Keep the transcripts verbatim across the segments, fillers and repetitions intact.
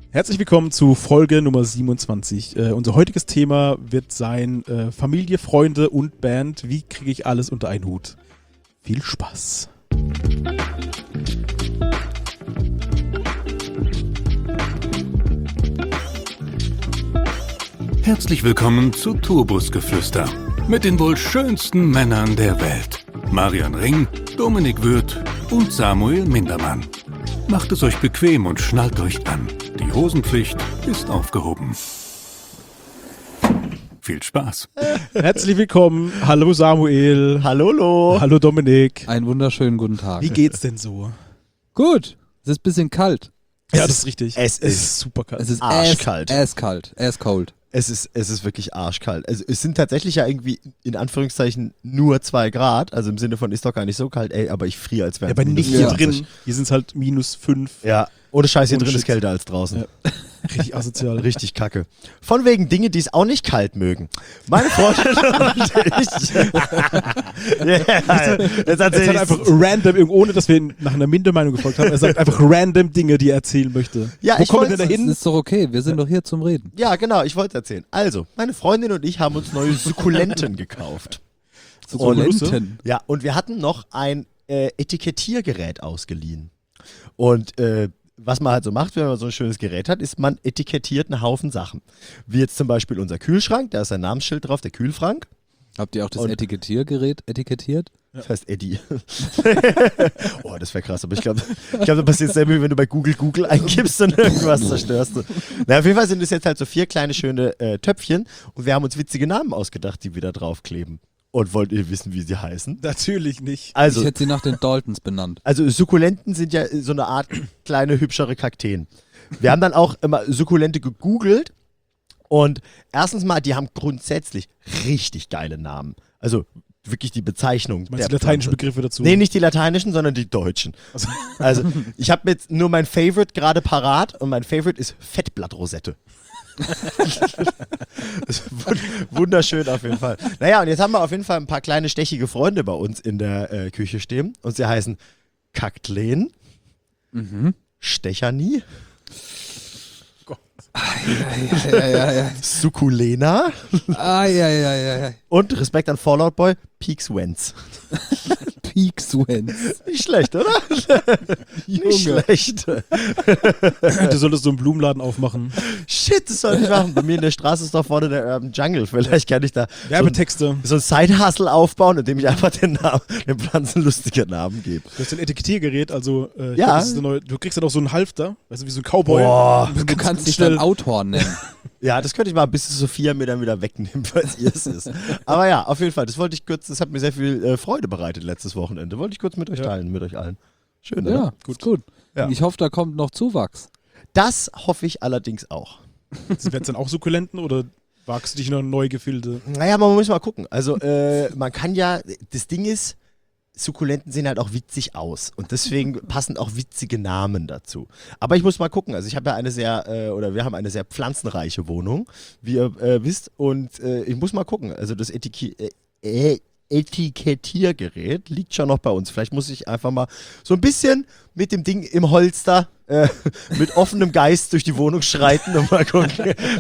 Herzlich willkommen zu Folge Nummer siebenundzwanzig. Äh, unser heutiges Thema wird sein äh, Familie, Freunde und Band. Wie kriege ich alles unter einen Hut? Viel Spaß. Herzlich willkommen zu Tourbusgeflüster mit den wohl schönsten Männern der Welt. Marian Ring, Dominik Würth und Samuel Mindermann. Macht es euch bequem und schnallt euch an. Die Hosenpflicht ist aufgehoben. Viel Spaß. Herzlich willkommen. Hallo Samuel. Hallo, Lo. Hallo Dominik. Einen wunderschönen guten Tag. Wie geht's denn so? Gut. Es ist ein bisschen kalt. Ja, das ist richtig. Es Es ist ist super kalt. Es ist arschkalt. Ass, kalt. Ass cold. Es ist, es ist wirklich arschkalt. Also es sind tatsächlich ja irgendwie in Anführungszeichen nur zwei Grad, also im Sinne von ist doch gar nicht so kalt, ey, aber ich friere, als wäre Ja, es aber nicht minus hier zwanzig. drin. Hier sind es halt minus fünf. Ja, ohne Scheiß, hier Ohne drin ist Shit. kälter als draußen. Ja. Richtig asozial. Richtig kacke. Von wegen Dinge, die es auch nicht kalt mögen. Meine Freundin und ich. yeah, jetzt Er erzähl sagt ich einfach random, ohne dass wir ihn nach einer Mindermeinung gefolgt haben, er sagt einfach random Dinge, die er erzählen möchte. Ja, Wo ich kommen wir wollte- denn da Das hin? ist doch okay. Wir sind doch hier zum Reden. Ja, genau, ich wollte erzählen. Also, meine Freundin und ich haben uns neue Sukkulenten gekauft. Sukkulenten. Ja, und wir hatten noch ein äh, Etikettiergerät ausgeliehen. Und äh, was man halt so macht, wenn man so ein schönes Gerät hat, ist, man etikettiert einen Haufen Sachen. Wie jetzt zum Beispiel unser Kühlschrank, da ist ein Namensschild drauf, der Kühlschrank. Habt ihr auch das Und- Etikettiergerät etikettiert? Das heißt Eddie. Oh, das wäre krass, aber ich glaube, ich glaub, da passiert dasselbe, wie wenn du bei Google Google eingibst und irgendwas zerstörst du. Na, auf jeden Fall sind es jetzt halt so vier kleine schöne äh, Töpfchen und wir haben uns witzige Namen ausgedacht, die wir da draufkleben. Und wollt ihr wissen, wie sie heißen? Natürlich nicht. Also, Ich hätte sie nach den Daltons benannt. Also Sukkulenten sind ja so eine Art kleine, hübschere Kakteen. Wir haben dann auch immer Sukkulente gegoogelt und erstens mal, die haben grundsätzlich richtig geile Namen. Also wirklich die Bezeichnung. Meinst du der lateinische Pflanze. Begriffe dazu? Nee, nicht die lateinischen, sondern die deutschen. Also, Also ich habe jetzt nur mein Favorite gerade parat und mein Favorite ist Fettblattrosette. Das ist wund- wunderschön auf jeden Fall. Naja, und jetzt haben wir auf jeden Fall ein paar kleine stechige Freunde bei uns in der äh, Küche stehen. Und sie heißen Kaktleen, Mhm. Stechanie, Ja, ja, ja, ja. Sukkulena Ah, ja, ja, ja, ja. und Respekt an Fallout Boy, Peakswens. Peak Swens. Nicht schlecht, oder? Nicht schlecht. du solltest so einen Blumenladen aufmachen. Shit, das soll ich machen. Bei mir in der Straße ist doch vorne der Urban Jungle. Vielleicht kann ich da so ein, Werbetexte. so ein Side-Hustle aufbauen, indem ich einfach den, Namen, den Pflanzen lustige Namen gebe. Du hast ein Etikettiergerät, also äh, ich Ja. glaub, das ist eine neue, du kriegst dann auch so einen Halfter, weißt du, wie so ein Cowboy. Boah. Du kannst dich dann Authorn nennen. Ja, das könnte ich mal, bis Sophia mir dann wieder wegnimmt, falls ihr es ist. Aber ja, auf jeden Fall, das wollte ich kurz, das hat mir sehr viel äh, Freude bereitet letztes Wochenende. Wollte ich kurz mit euch Ja. teilen, mit euch allen. Schön, Ja, oder? gut, gut. Ja. Ich hoffe, da kommt noch Zuwachs. Das hoffe ich allerdings auch. Werden es dann auch Sukkulenten oder wagst du dich noch in neue Gefilde? Naja, man muss mal gucken. Also, äh, man kann ja, das Ding ist, Sukkulenten sehen halt auch witzig aus und deswegen passen auch witzige Namen dazu. Aber ich muss mal gucken. Also ich habe ja eine sehr, äh, oder wir haben eine sehr pflanzenreiche Wohnung, wie ihr äh, wisst. Und äh, ich muss mal gucken. Also das Etiki äh, äh, Etikettiergerät liegt schon noch bei uns. Vielleicht muss ich einfach mal so ein bisschen mit dem Ding im Holster äh, mit offenem Geist durch die Wohnung schreiten und mal gucken,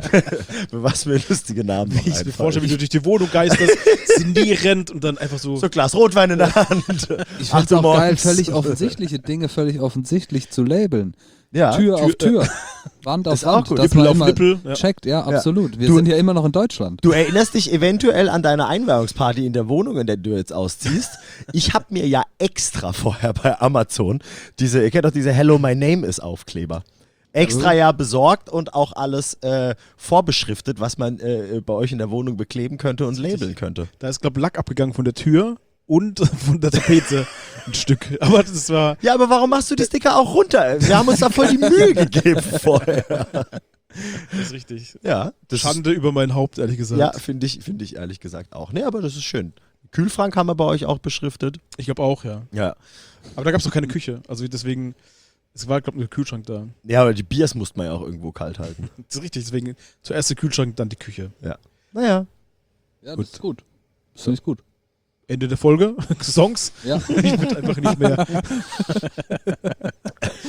was mir lustige Namen noch Ich mir einfallen. vorstelle, wie du durch die Wohnung geisterst, senierend und dann einfach so. So ein Glas Rotwein in der Hand. Ich Acht finde es Uhr auch geil, morgens. völlig offensichtliche Dinge völlig offensichtlich zu labeln. Ja. Tür, Tür- auf Tür, Wand auf Ist auch Wand. gut. Das Nippel war auf immer Nippel, ja. checkt, ja, absolut. Wir Du- sind ja immer noch in Deutschland. Du erinnerst dich eventuell an deine Einweihungsparty in der Wohnung, in der du jetzt ausziehst. Ich habe mir ja extra vorher bei Amazon diese, ihr kennt doch diese Hello, my name is Aufkleber. Extra ja besorgt und auch alles äh, vorbeschriftet, was man äh, bei euch in der Wohnung bekleben könnte und labeln könnte. Da ist, glaube ich, Lack abgegangen von der Tür und von der Tapete ein Stück. Aber das war. Ja, aber warum machst du die Sticker auch runter? Wir haben uns da voll die Mühe gegeben vorher. Das ist richtig. Ja, das Schande über mein Haupt, ehrlich ist, gesagt. ja finde ich, find ich ehrlich gesagt auch. Nee, aber das ist schön. Kühlschrank haben wir bei euch auch beschriftet. Ich glaube auch, ja. Ja. Aber da gab es doch keine Küche. Also deswegen, es war, glaube ich, ein Kühlschrank da. Ja, aber die Biers musste man ja auch irgendwo kalt halten. Das ist richtig, deswegen zuerst der Kühlschrank, dann die Küche. Naja. Ja, Gut. das ist gut. Das finde ich gut. Ende der Folge. Songs. Ja. Ich würde einfach nicht mehr.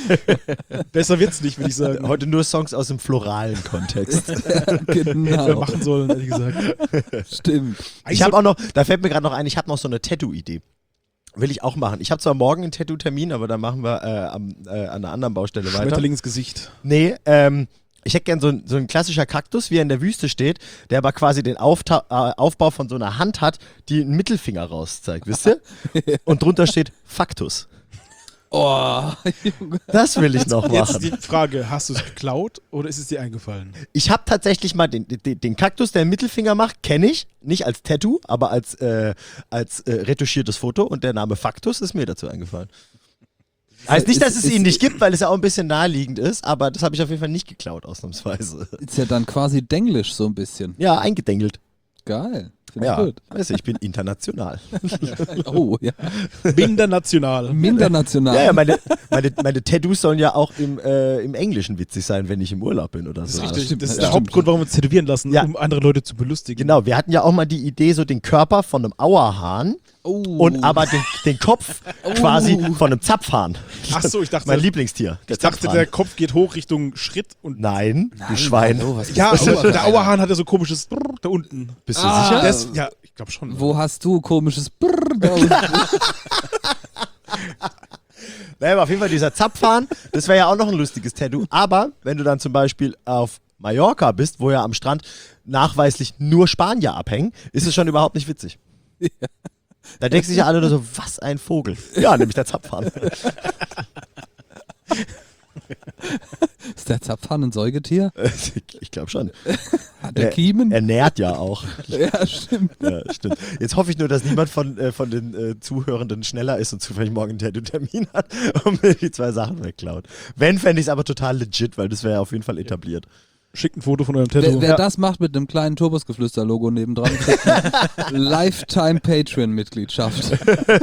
Besser wird's nicht, würde ich sagen. Heute nur Songs aus dem floralen Kontext. Hätten wir Genau. machen sollen, ehrlich gesagt. Stimmt. Ich habe auch noch, da fällt mir gerade noch ein, ich habe noch so eine Tattoo-Idee. Will ich auch machen. Ich habe zwar morgen einen Tattoo-Termin, aber dann machen wir äh, am, äh, an einer anderen Baustelle weiter. Schmetterling ins Gesicht. Nee, ähm, ich hätte gern so ein, so ein klassischer Kaktus, wie er in der Wüste steht, der aber quasi den Aufta äh, Aufbau von so einer Hand hat, die einen Mittelfinger rauszeigt, wisst ihr? Und drunter steht Faktus. Oh, Junge. Das will ich noch Jetzt machen. die Frage, hast du es geklaut oder ist es dir eingefallen? Ich habe tatsächlich mal den, den, den Kaktus, der einen Mittelfinger macht, kenne ich. Nicht als Tattoo, aber als, äh, als äh, retuschiertes Foto. Und der Name Faktus ist mir dazu eingefallen. Heißt nicht, dass Ist- es ihn ist- nicht gibt, weil es ja auch ein bisschen naheliegend ist, aber das habe ich auf jeden Fall nicht geklaut, ausnahmsweise. Ist ja dann quasi Denglisch so ein bisschen. Ja, eingedengelt. Geil. Finde Ja, ich gut. weißt du, ich bin international. Oh, ja. Mindernational. Mindernational. Ja, ja, meine, meine, meine Tattoos sollen ja auch im, äh, im Englischen witzig sein, wenn ich im Urlaub bin oder Das so. ist richtig. stimmt, Das ist das der stimmt. Hauptgrund, warum wir uns tätowieren lassen, Ja. um andere Leute zu belustigen. Genau, wir hatten ja auch mal die Idee, so den Körper von einem Auerhahn Oh. und aber den, den Kopf quasi von einem Zapfhahn. Ach so, ich dachte, Mein Lieblingstier. Der ich dachte, Zapfhahn. der Kopf geht hoch Richtung Schritt und Nein, Nein, du Schwein. hallo, was ja, ist das aber denn? der Auerhahn hat ja so komisches Brrr da unten. Bist du Ah. sicher? Das, ja, ich glaube schon. Wo hast du komisches Brrr da unten? Naja, aber auf jeden Fall dieser Zapfhahn, das wäre ja auch noch ein lustiges Tattoo. Aber wenn du dann zum Beispiel auf Mallorca bist, wo ja am Strand nachweislich nur Spanier abhängen, ist es schon überhaupt nicht witzig. Da denken sich ja alle nur so, was ein Vogel. Ja, nämlich der Zapfhahn. Ist der Zapfhahn ein Säugetier? Ich glaube schon. Hat der Er- Kiemen? Er nährt ja auch. Ja, stimmt. Ja, stimmt. Jetzt hoffe ich nur, dass niemand von, äh, von den äh, Zuhörenden schneller ist und zufällig morgen einen Tattoo-Termin hat und mir die zwei Sachen wegklaut. Wenn, fände ich es aber total legit, weil das wäre ja auf jeden Fall etabliert. Schickt ein Foto von eurem Wer, Tattoo. wer das macht mit einem kleinen Turbusgeflüster-Logo nebendran, kriegt eine Lifetime-Patreon-Mitgliedschaft.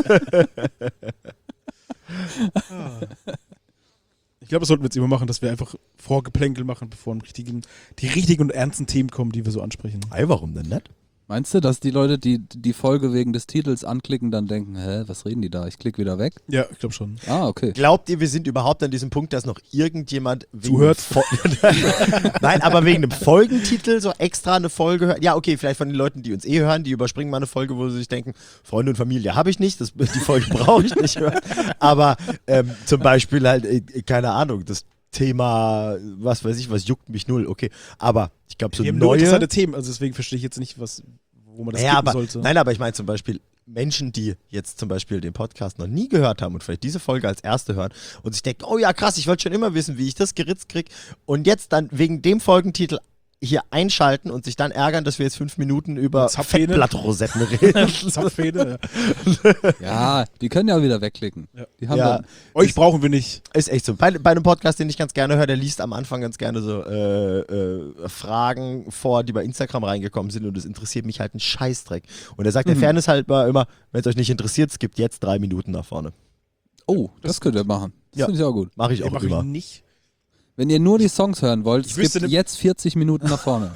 Ich glaube, das sollten wir jetzt immer machen, dass wir einfach Vorgeplänkel machen, bevor ein richtigen, die richtigen und ernsten Themen kommen, die wir so ansprechen. Ei, warum denn nicht? Meinst du, dass die Leute, die die Folge wegen des Titels anklicken, dann denken, hä, was reden die da? Ich klicke wieder weg? Ja, ich glaube schon. Ah, okay. Glaubt ihr, wir sind überhaupt an diesem Punkt, dass noch irgendjemand wegen Zuhört? Fol- Nein, aber wegen einem Folgentitel so extra eine Folge hört? Ja, okay, vielleicht von den Leuten, die uns eh hören, die überspringen mal eine Folge, wo sie sich denken, Freunde und Familie habe ich nicht, das, die Folge brauche ich nicht hören. Aber ähm, zum Beispiel halt, äh, keine Ahnung, das Thema, was weiß ich, was juckt mich null, okay. Aber ich glaube, so wir haben nur neue... interessante Themen, also deswegen verstehe ich jetzt nicht, was, wo man das Ja, skippen aber, sollte. nein, aber ich meine zum Beispiel Menschen, die jetzt zum Beispiel den Podcast noch nie gehört haben und vielleicht diese Folge als erste hören und sich denken, oh ja krass, ich wollte schon immer wissen, wie ich das geritzt kriege und jetzt dann wegen dem Folgentitel hier einschalten und sich dann ärgern, dass wir jetzt fünf Minuten über Zapfhähne. Fettblattrosetten reden. Zapfhähne, ja. Ja, die können ja wieder wegklicken. Ja. Die haben Ja. dann, Euch brauchen wir nicht. Ist echt so. Bei, bei einem Podcast, den ich ganz gerne höre, der liest am Anfang ganz gerne so äh, äh, Fragen vor, die bei Instagram reingekommen sind und das interessiert mich halt ein Scheißdreck. Und er sagt der Mhm. Fairness halt mal immer, wenn es euch nicht interessiert, es gibt jetzt drei Minuten nach vorne. oh, das könnt ihr machen. Das Ja. finde ich auch gut. Mache ich auch Mach ich immer. nicht. Wenn ihr nur die Songs hören wollt, Ich es wüsste gibt ne- jetzt vierzig Minuten nach vorne.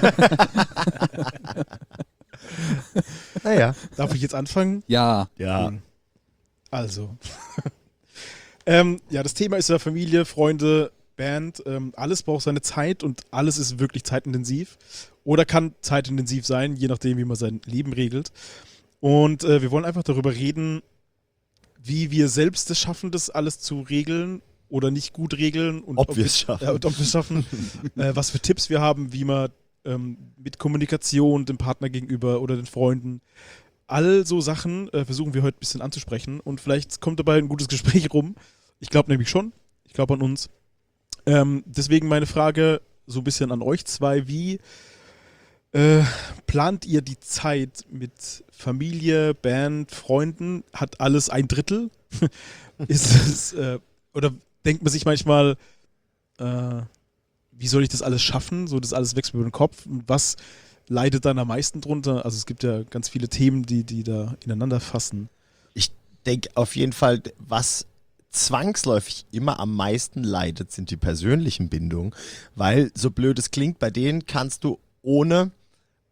Naja. Darf ich jetzt anfangen? Ja, Ja. Also. ähm, ja, das Thema ist ja Familie, Freunde, Band. Ähm, alles braucht seine Zeit und alles ist wirklich zeitintensiv. Oder kann zeitintensiv sein, je nachdem, wie man sein Leben regelt. Und äh, wir wollen einfach darüber reden, wie wir selbst es schaffen, das alles zu regeln oder nicht gut regeln. Und Ob wir es schaffen. Ja, und ob wir es schaffen. äh, was für Tipps wir haben, wie man ähm, mit Kommunikation dem Partner gegenüber oder den Freunden, all so Sachen äh, versuchen wir heute ein bisschen anzusprechen und vielleicht kommt dabei ein gutes Gespräch rum. Ich glaube nämlich schon. Ich glaube an uns. Ähm, deswegen meine Frage so ein bisschen an euch zwei. Wie äh, plant ihr die Zeit mit Familie, Band, Freunden? Hat alles ein Drittel? Ist es, äh, oder denkt man sich manchmal, äh, wie soll ich das alles schaffen? So, das alles wächst mir über den Kopf. Und was leidet dann am meisten drunter? Also es gibt ja ganz viele Themen, die, die da ineinander fassen. Ich denke auf jeden Fall, was zwangsläufig immer am meisten leidet, sind die persönlichen Bindungen, weil so blöd es klingt, bei denen kannst du ohne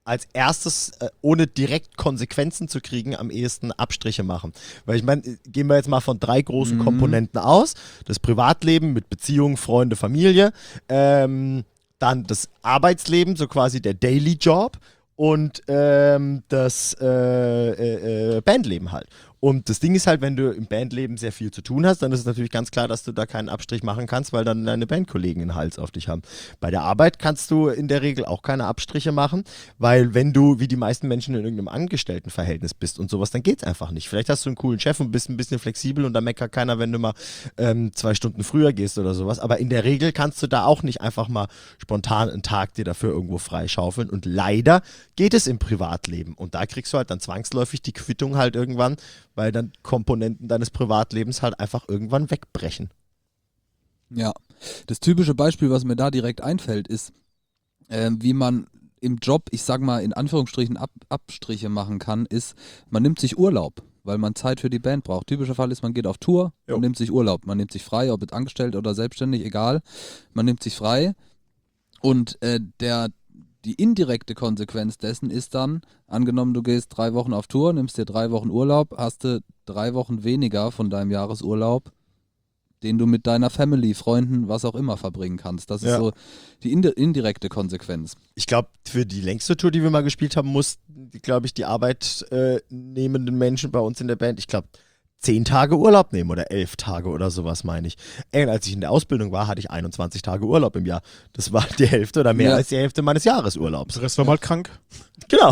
als erstes, äh, ohne direkt Konsequenzen zu kriegen, am ehesten Abstriche machen. Weil ich meine, gehen wir jetzt mal von drei großen Mhm. Komponenten aus. Das Privatleben mit Beziehungen, Freunde, Familie. Ähm, dann das Arbeitsleben, so quasi der Daily Job. Und ähm, das äh, äh, äh, Bandleben halt. Und das Ding ist halt, wenn du im Bandleben sehr viel zu tun hast, dann ist es natürlich ganz klar, dass du da keinen Abstrich machen kannst, weil dann deine Bandkollegen einen Hals auf dich haben. Bei der Arbeit kannst du in der Regel auch keine Abstriche machen, weil wenn du, wie die meisten Menschen, in irgendeinem Angestelltenverhältnis bist und sowas, dann geht's einfach nicht. Vielleicht hast du einen coolen Chef und bist ein bisschen flexibel und da meckert keiner, wenn du mal ähm, zwei Stunden früher gehst oder sowas. Aber in der Regel kannst du da auch nicht einfach mal spontan einen Tag dir dafür irgendwo freischaufeln. Und leider geht es im Privatleben. Und da kriegst du halt dann zwangsläufig die Quittung halt irgendwann, weil dann Komponenten deines Privatlebens halt einfach irgendwann wegbrechen. Ja, das typische Beispiel, was mir da direkt einfällt, ist, äh, wie man im Job, ich sag mal in Anführungsstrichen Ab Abstriche machen kann, ist, man nimmt sich Urlaub, weil man Zeit für die Band braucht. Typischer Fall ist, man geht auf Tour Jo. und nimmt sich Urlaub. Man nimmt sich frei, ob jetzt angestellt oder selbstständig, egal. Man nimmt sich frei und äh, der die indirekte Konsequenz dessen ist dann, angenommen, du gehst drei Wochen auf Tour, nimmst dir drei Wochen Urlaub, hast du drei Wochen weniger von deinem Jahresurlaub, den du mit deiner Family, Freunden, was auch immer verbringen kannst. Das ist Ja. so die indi indirekte Konsequenz. Ich glaube, für die längste Tour, die wir mal gespielt haben, mussten, glaube ich, die arbeitnehmenden Menschen bei uns in der Band, ich glaube, zehn Tage Urlaub nehmen oder elf Tage oder sowas, meine ich. Ey, und als ich in der Ausbildung war, hatte ich einundzwanzig Tage Urlaub im Jahr. Das war die Hälfte oder mehr Ja. als die Hälfte meines Jahresurlaubs. Der Rest war mal krank. Genau.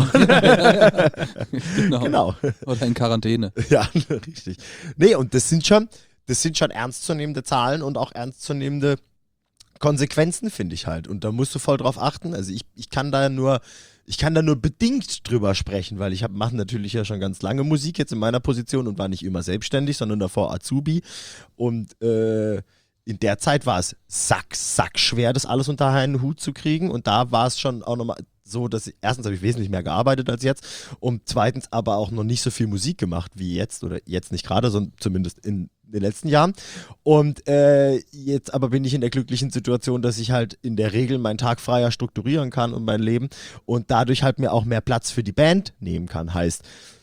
Genau. Genau. Oder in Quarantäne. Ja, richtig. Nee, und das sind schon, das sind schon ernstzunehmende Zahlen und auch ernstzunehmende Konsequenzen, finde ich halt. Und da musst du voll drauf achten. Also ich, ich kann da nur, ich kann da nur bedingt drüber sprechen, weil ich mache natürlich ja schon ganz lange Musik jetzt in meiner Position und war nicht immer selbstständig, sondern davor Azubi. Und äh, in der Zeit war es sack, sack schwer, das alles unter einen Hut zu kriegen. Und da war es schon auch nochmal so, dass ich, erstens habe ich wesentlich mehr gearbeitet als jetzt und zweitens aber auch noch nicht so viel Musik gemacht wie jetzt oder jetzt nicht gerade, sondern zumindest in den letzten Jahren. Und äh, jetzt aber bin ich in der glücklichen Situation, dass ich halt in der Regel meinen Tag freier strukturieren kann und mein Leben und dadurch halt mir auch mehr Platz für die Band nehmen kann. Heißt,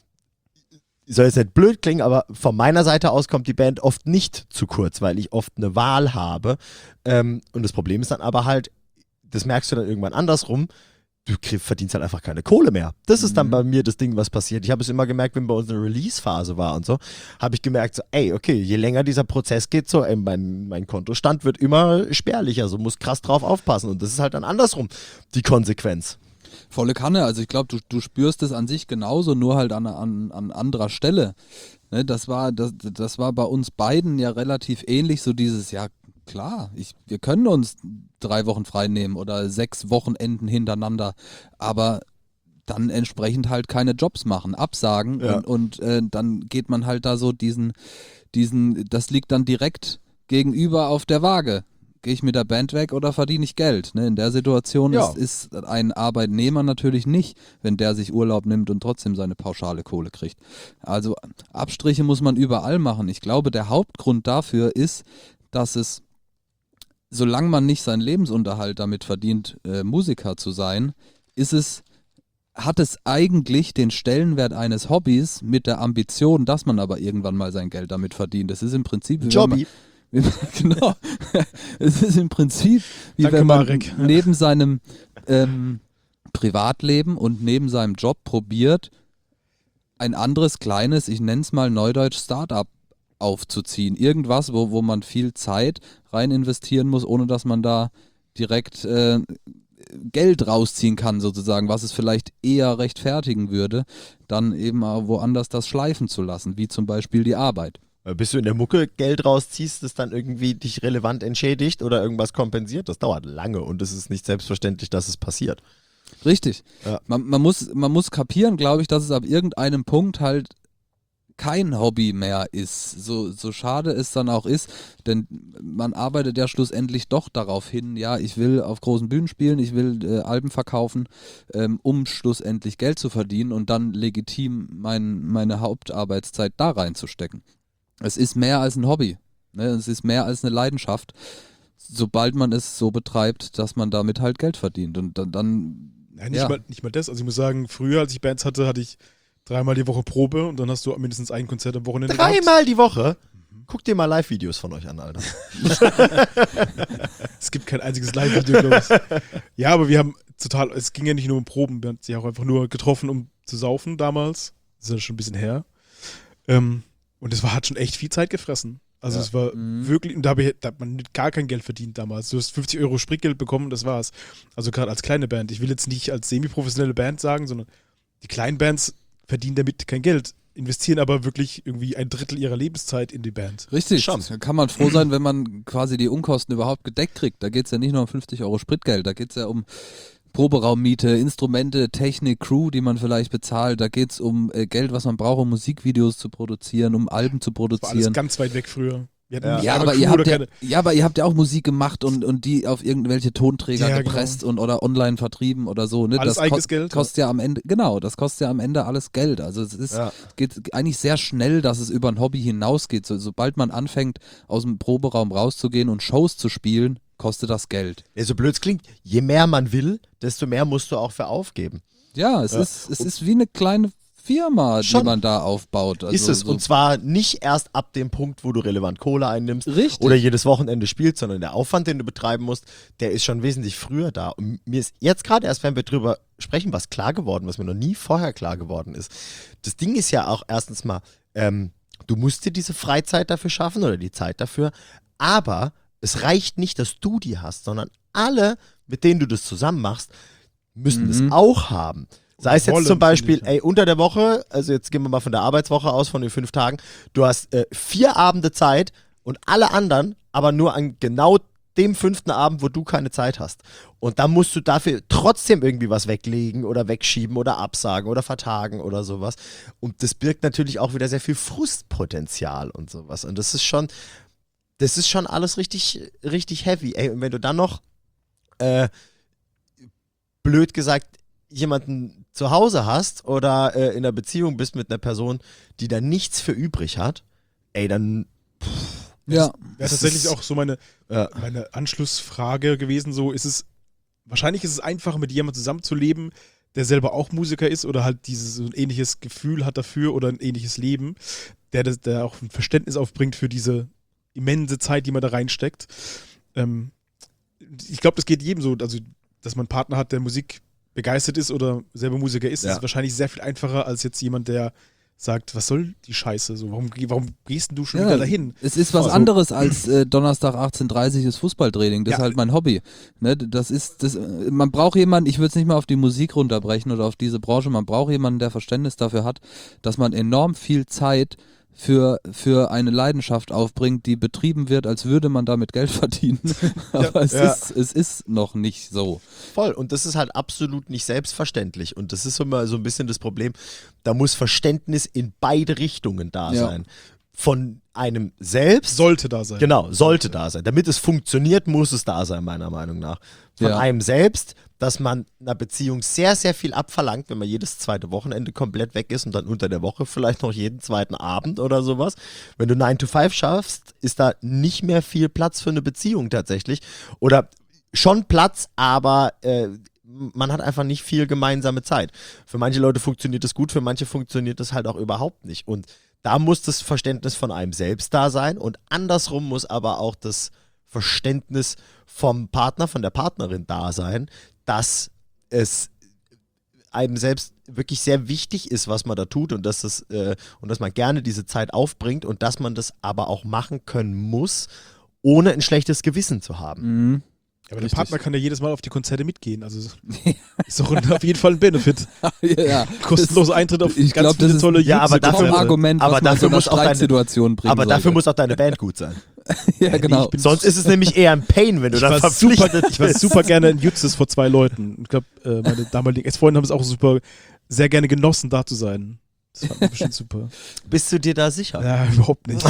soll jetzt nicht blöd klingen, aber von meiner Seite aus kommt die Band oft nicht zu kurz, weil ich oft eine Wahl habe. Ähm, und das Problem ist dann aber halt, das merkst du dann irgendwann andersrum, du krieg, verdienst halt einfach keine Kohle mehr. Das ist dann Mhm. bei mir das Ding, was passiert. Ich habe es immer gemerkt, wenn bei uns eine Release-Phase war und so, habe ich gemerkt, so, ey, okay, je länger dieser Prozess geht, so, ey, mein, mein Kontostand wird immer spärlicher, so muss krass drauf aufpassen. Und das ist halt dann andersrum, die Konsequenz. Volle Kanne, also ich glaube, du, du spürst es an sich genauso, nur halt an, an, an anderer Stelle. Ne, das war, das, das war bei uns beiden ja relativ ähnlich, so dieses, ja klar, ich, wir können uns drei Wochen frei nehmen oder sechs Wochenenden hintereinander, aber dann entsprechend halt keine Jobs machen, absagen Ja. und, und äh, dann geht man halt da so diesen, diesen, das liegt dann direkt gegenüber auf der Waage. Gehe ich mit der Band weg oder verdiene ich Geld? Ne? In der Situation Ja. ist, ist ein Arbeitnehmer natürlich nicht, wenn der sich Urlaub nimmt und trotzdem seine pauschale Kohle kriegt. Also Abstriche muss man überall machen. Ich glaube, der Hauptgrund dafür ist, dass es, solange man nicht seinen Lebensunterhalt damit verdient, äh, Musiker zu sein, ist es, hat es eigentlich den Stellenwert eines Hobbys mit der Ambition, dass man aber irgendwann mal sein Geld damit verdient. Das ist im Prinzip wie wenn man, Jobby. genau. Es ist im Prinzip, wie Danke, wenn man Marek. neben seinem ähm, Privatleben und neben seinem Job probiert, ein anderes kleines, ich nenne es mal Neudeutsch, Startup aufzuziehen. Irgendwas, wo, wo man viel Zeit rein investieren muss, ohne dass man da direkt äh, Geld rausziehen kann, sozusagen, was es vielleicht eher rechtfertigen würde, dann eben auch woanders das schleifen zu lassen, wie zum Beispiel die Arbeit. Bis du in der Mucke Geld rausziehst, das dann irgendwie dich relevant entschädigt oder irgendwas kompensiert, das dauert lange und es ist nicht selbstverständlich, dass es passiert. Richtig. Ja. Man, man, muss, man muss kapieren, glaube ich, dass es ab irgendeinem Punkt halt kein Hobby mehr ist, so, so schade es dann auch ist, denn man arbeitet ja schlussendlich doch darauf hin, ja, ich will auf großen Bühnen spielen, ich will äh, Alben verkaufen, ähm, um schlussendlich Geld zu verdienen und dann legitim mein, meine Hauptarbeitszeit da reinzustecken. Es ist mehr als ein Hobby, ne? Es ist mehr als eine Leidenschaft, sobald man es so betreibt, dass man damit halt Geld verdient und dann, dann Nein, nicht, Ja. mal, nicht mal das. Also ich muss sagen, früher, als ich Bands hatte, hatte ich dreimal die Woche Probe und dann hast du mindestens ein Konzert am Wochenende gehabt. Dreimal die Woche? Guck dir mal Live-Videos von euch an, Alter. Es gibt kein einziges Live-Video, glaube ich. Ja, aber wir haben total, es ging ja nicht nur um Proben, wir haben sich auch einfach nur getroffen, um zu saufen damals. Das ist ja schon ein bisschen her. Ähm, und es war, hat schon echt viel Zeit gefressen. Also Ja. es war Mhm. wirklich, und da, hab ich, da hat man gar kein Geld verdient damals. Du hast fünfzig Euro Spritgeld bekommen und das war's. Also gerade als kleine Band. Ich will jetzt nicht als semi-professionelle Band sagen, sondern die kleinen Bands verdienen damit kein Geld, investieren aber wirklich irgendwie ein Drittel ihrer Lebenszeit in die Band. Richtig, Schon. da kann man froh sein, wenn man quasi die Unkosten überhaupt gedeckt kriegt. Da geht es ja nicht nur um fünfzig Euro Spritgeld, da geht es ja um Proberaummiete, Instrumente, Technik, Crew, die man vielleicht bezahlt. Da geht es um äh, Geld, was man braucht, um Musikvideos zu produzieren, um Alben zu Das war alles produzieren. ganz weit weg früher. Wir hatten Ja. nicht Ja einmal aber, Crew ihr habt oder ja, keine. ja, aber ihr habt ja auch Musik gemacht und, und die auf irgendwelche Tonträger Ja, gepresst und oder online vertrieben oder so. Ne? Alles das eigenes ko- Geld, ja. kostet ja am Ende, genau, das kostet ja am Ende alles Geld. Also es ist, Ja. geht eigentlich sehr schnell, dass es über ein Hobby hinausgeht. So, sobald man anfängt, aus dem Proberaum rauszugehen und Shows zu spielen, kostet das Geld. Ja, so blöd es klingt, je mehr man will, desto mehr musst du auch für aufgeben. Ja, es, Ja. Ist, es ist wie eine kleine Firma, Schon. die man da aufbaut. Also ist es. so, Und zwar nicht erst ab dem Punkt, wo du relevant Kohle einnimmst Richtig. oder jedes Wochenende spielst, sondern der Aufwand, den du betreiben musst, der ist schon wesentlich früher da. Und mir ist jetzt gerade erst, wenn wir drüber sprechen, was klar geworden, was mir noch nie vorher klar geworden ist. Das Ding ist ja auch erstens mal, ähm, du musst dir diese Freizeit dafür schaffen oder die Zeit dafür, aber es reicht nicht, dass du die hast, sondern alle, mit denen du das zusammen machst, müssen das Mhm. auch haben. Sei es jetzt Wollen, zum Beispiel, finde ich, ja. ey, unter der Woche, also jetzt gehen wir mal von der Arbeitswoche aus, von den fünf Tagen, du hast äh, vier Abende Zeit und alle anderen, aber nur an genau dem fünften Abend, wo du keine Zeit hast. Und dann musst du dafür trotzdem irgendwie was weglegen oder wegschieben oder absagen oder vertagen oder sowas. Und das birgt natürlich auch wieder sehr viel Frustpotenzial und sowas. Und das ist schon, das ist schon alles richtig, richtig heavy. Ey, und wenn du dann noch, äh, blöd gesagt, jemanden zu Hause hast oder äh, in einer Beziehung bist mit einer Person, die da nichts für übrig hat, ey, dann ja. Wäre Das tatsächlich ist- auch so meine, ja. meine Anschlussfrage gewesen, so ist es, wahrscheinlich ist es einfacher, mit jemandem zusammenzuleben, der selber auch Musiker ist oder halt dieses so ein ähnliches Gefühl hat dafür oder ein ähnliches Leben, der, das- der auch ein Verständnis aufbringt für diese immense Zeit, die man da reinsteckt. Ähm, ich glaube, das geht jedem so, also dass man einen Partner hat, der Musik begeistert ist oder selber Musiker ist, Ja. ist wahrscheinlich sehr viel einfacher als jetzt jemand, der sagt, was soll die Scheiße? So, warum, warum gehst denn du schon Ja, wieder dahin? Es ist was Also- anderes als äh, Donnerstag achtzehn Uhr dreißig ist Fußballtraining. Das Ja. ist halt mein Hobby. Ne, das ist, das, äh, man braucht jemanden, ich würde es nicht mal auf die Musik runterbrechen oder auf diese Branche, man braucht jemanden, der Verständnis dafür hat, dass man enorm viel Zeit für, für eine Leidenschaft aufbringt, die betrieben wird, als würde man damit Geld verdienen. Aber es, Ja. Ist, es ist noch nicht so. Voll. Und das ist halt absolut nicht selbstverständlich. Und das ist immer so ein bisschen das Problem. Da muss Verständnis in beide Richtungen da Ja. sein. Von einem selbst. Sollte da sein. Genau, sollte da sein. Damit es funktioniert, muss es da sein, meiner Meinung nach. Von Ja. einem selbst, dass man einer Beziehung sehr, sehr viel abverlangt, wenn man jedes zweite Wochenende komplett weg ist und dann unter der Woche vielleicht noch jeden zweiten Abend oder sowas. Wenn du nine to five schaffst, ist da nicht mehr viel Platz für eine Beziehung tatsächlich. Oder schon Platz, aber äh, man hat einfach nicht viel gemeinsame Zeit. Für manche Leute funktioniert das gut, für manche funktioniert das halt auch überhaupt nicht. Und da muss das Verständnis von einem selbst da sein und andersrum muss aber auch das Verständnis vom Partner, von der Partnerin da sein, dass es einem selbst wirklich sehr wichtig ist, was man da tut und dass es äh, und dass man gerne diese Zeit aufbringt und dass man das aber auch machen können muss, ohne ein schlechtes Gewissen zu haben. Mhm. Aber der Richtig. Partner kann ja jedes Mal auf die Konzerte mitgehen. Also ist doch ein, auf jeden Fall ein Benefit. ja, Kostenloser Eintritt auf ich ganz glaub, viele das ist- tolle Ja, aber dafür- Vom Konzerte. Argument, aber was man in so dafür einer muss auch deine- Streitsituation bringen Aber dafür sollte. muss auch deine Band gut sein. ja, genau. Ich bin Sonst ist es nämlich eher ein Pain, wenn du ich dann war, super, verpflichtet ich war bist. super gerne in Jutzes vor zwei Leuten. Ich glaube, äh, meine damaligen Ex-Freunde haben es auch super, sehr gerne genossen, da zu sein. Das fand ich bestimmt super. Bist du dir da sicher? Ja, überhaupt nicht.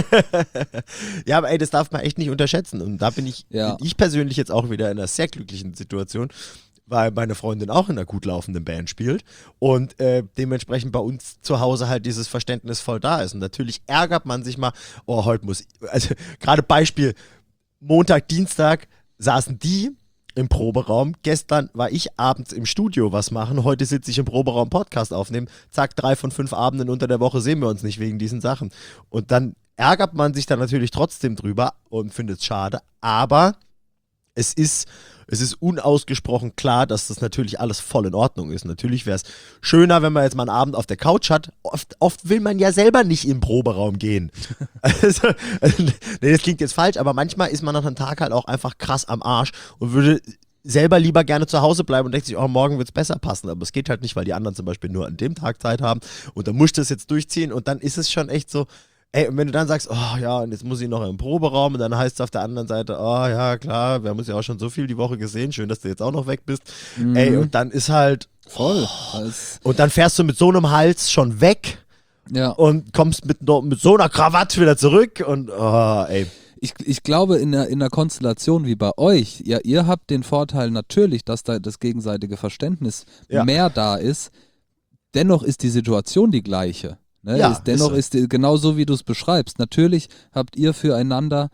Ja, aber ey, das darf man echt nicht unterschätzen. Und da bin ich, Ja. bin ich persönlich jetzt auch wieder in einer sehr glücklichen Situation, weil meine Freundin auch in einer gut laufenden Band spielt und äh, dementsprechend bei uns zu Hause halt dieses Verständnis voll da ist. Und natürlich ärgert man sich mal, oh, heute muss, also gerade Beispiel, Montag, Dienstag saßen die im Proberaum. Gestern war ich abends im Studio was machen. Heute sitze ich im Proberaum Podcast aufnehmen. Zack, drei von fünf Abenden unter der Woche sehen wir uns nicht wegen diesen Sachen. Und dann ärgert man sich dann natürlich trotzdem drüber und findet es schade. Aber es ist, es ist unausgesprochen klar, dass das natürlich alles voll in Ordnung ist. Natürlich wäre es schöner, wenn man jetzt mal einen Abend auf der Couch hat. Oft, oft will man ja selber nicht im Proberaum gehen. Also, also, nee, das klingt jetzt falsch, aber manchmal ist man nach einem Tag halt auch einfach krass am Arsch und würde selber lieber gerne zu Hause bleiben und denkt sich, oh, morgen wird es besser passen. Aber es geht halt nicht, weil die anderen zum Beispiel nur an dem Tag Zeit haben. Und dann musst du es jetzt durchziehen und dann ist es schon echt so. Ey, und wenn du dann sagst, oh ja, und jetzt muss ich noch im Proberaum und dann heißt es auf der anderen Seite, oh ja, klar, wir haben uns ja auch schon so viel die Woche gesehen, schön, dass du jetzt auch noch weg bist. Mhm. Ey, und dann ist halt voll. Oh, und dann fährst du mit so einem Hals schon weg ja. und kommst mit, mit so einer Krawatte wieder zurück und oh, ey. Ich, ich glaube, in einer, in einer Konstellation wie bei euch, ja, ihr habt den Vorteil natürlich, dass da das gegenseitige Verständnis ja. mehr da ist. Dennoch ist die Situation die gleiche. Ne, ja, ist, dennoch ist, ist genau so, wie du es beschreibst. Natürlich habt ihr füreinander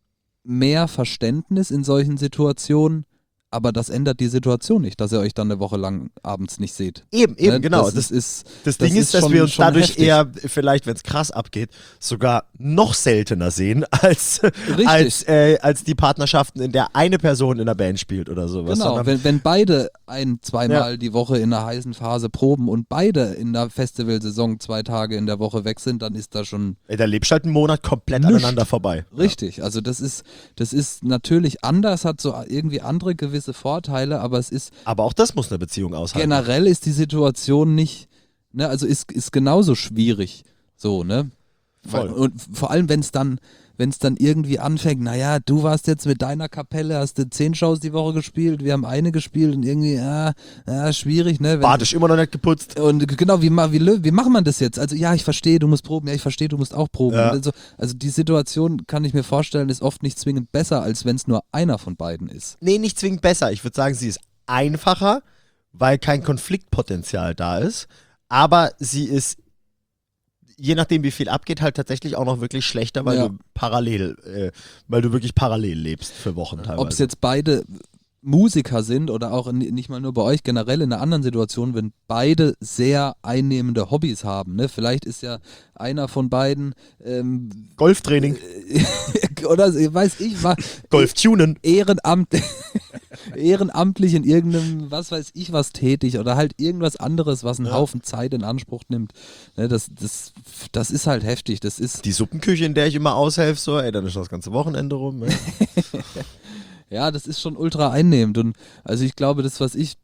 mehr Verständnis in solchen Situationen, aber das ändert die Situation nicht, dass ihr euch dann eine Woche lang abends nicht seht. Eben, eben, ne? genau. Das, das, ist, das, das Ding ist, ist dass schon, wir uns dadurch heftig. eher, vielleicht, wenn es krass abgeht, sogar noch seltener sehen, als, als, äh, als die Partnerschaften, in der eine Person in der Band spielt oder sowas. Genau, wenn, wenn beide ein-, zweimal ja. die Woche in einer heißen Phase proben und beide in der Festivalsaison zwei Tage in der Woche weg sind, dann ist da schon... Ey, da lebst halt einen Monat komplett nischt. aneinander vorbei. Richtig, also das ist, das ist natürlich anders, hat so irgendwie andere gewisse Vorteile, aber es ist... Aber auch das muss eine Beziehung aushalten. Generell ist die Situation nicht, ne, also ist, ist genauso schwierig, so, ne? Voll. Und vor allem, wenn es dann, wenn es dann irgendwie anfängt, naja, du warst jetzt mit deiner Kapelle, hast du zehn Shows die Woche gespielt, wir haben eine gespielt und irgendwie, ja, ja schwierig, ne? Wenn, Bart ist immer noch nicht geputzt. Und genau, wie, wie, wie macht man das jetzt? Also ja, ich verstehe, du musst proben, ja, ich verstehe, du musst auch proben. Ja. Also, also die Situation, kann ich mir vorstellen, ist oft nicht zwingend besser, als wenn es nur einer von beiden ist. Nee, nicht zwingend besser. Ich würde sagen, sie ist einfacher, weil kein Konfliktpotenzial da ist, aber sie ist, je nachdem wie viel abgeht, halt tatsächlich auch noch wirklich schlechter, weil ja. du parallel, äh, weil du wirklich parallel lebst für Wochen teilweise. Ob es jetzt beide Musiker sind oder auch in, nicht mal nur bei euch, generell in einer anderen Situation, wenn beide sehr einnehmende Hobbys haben, ne? Vielleicht ist ja einer von beiden ähm, Golftraining oder weiß ich, war Golftunen Ehrenamt ehrenamtlich in irgendeinem, was weiß ich was tätig oder halt irgendwas anderes, was einen ja. Haufen Zeit in Anspruch nimmt. Ne, das, das, das ist halt heftig. Das ist die Suppenküche, in der ich immer aushelfe, so, ey, dann ist das ganze Wochenende rum. Ja, ja das ist schon ultra einnehmend und also ich glaube, das, was ich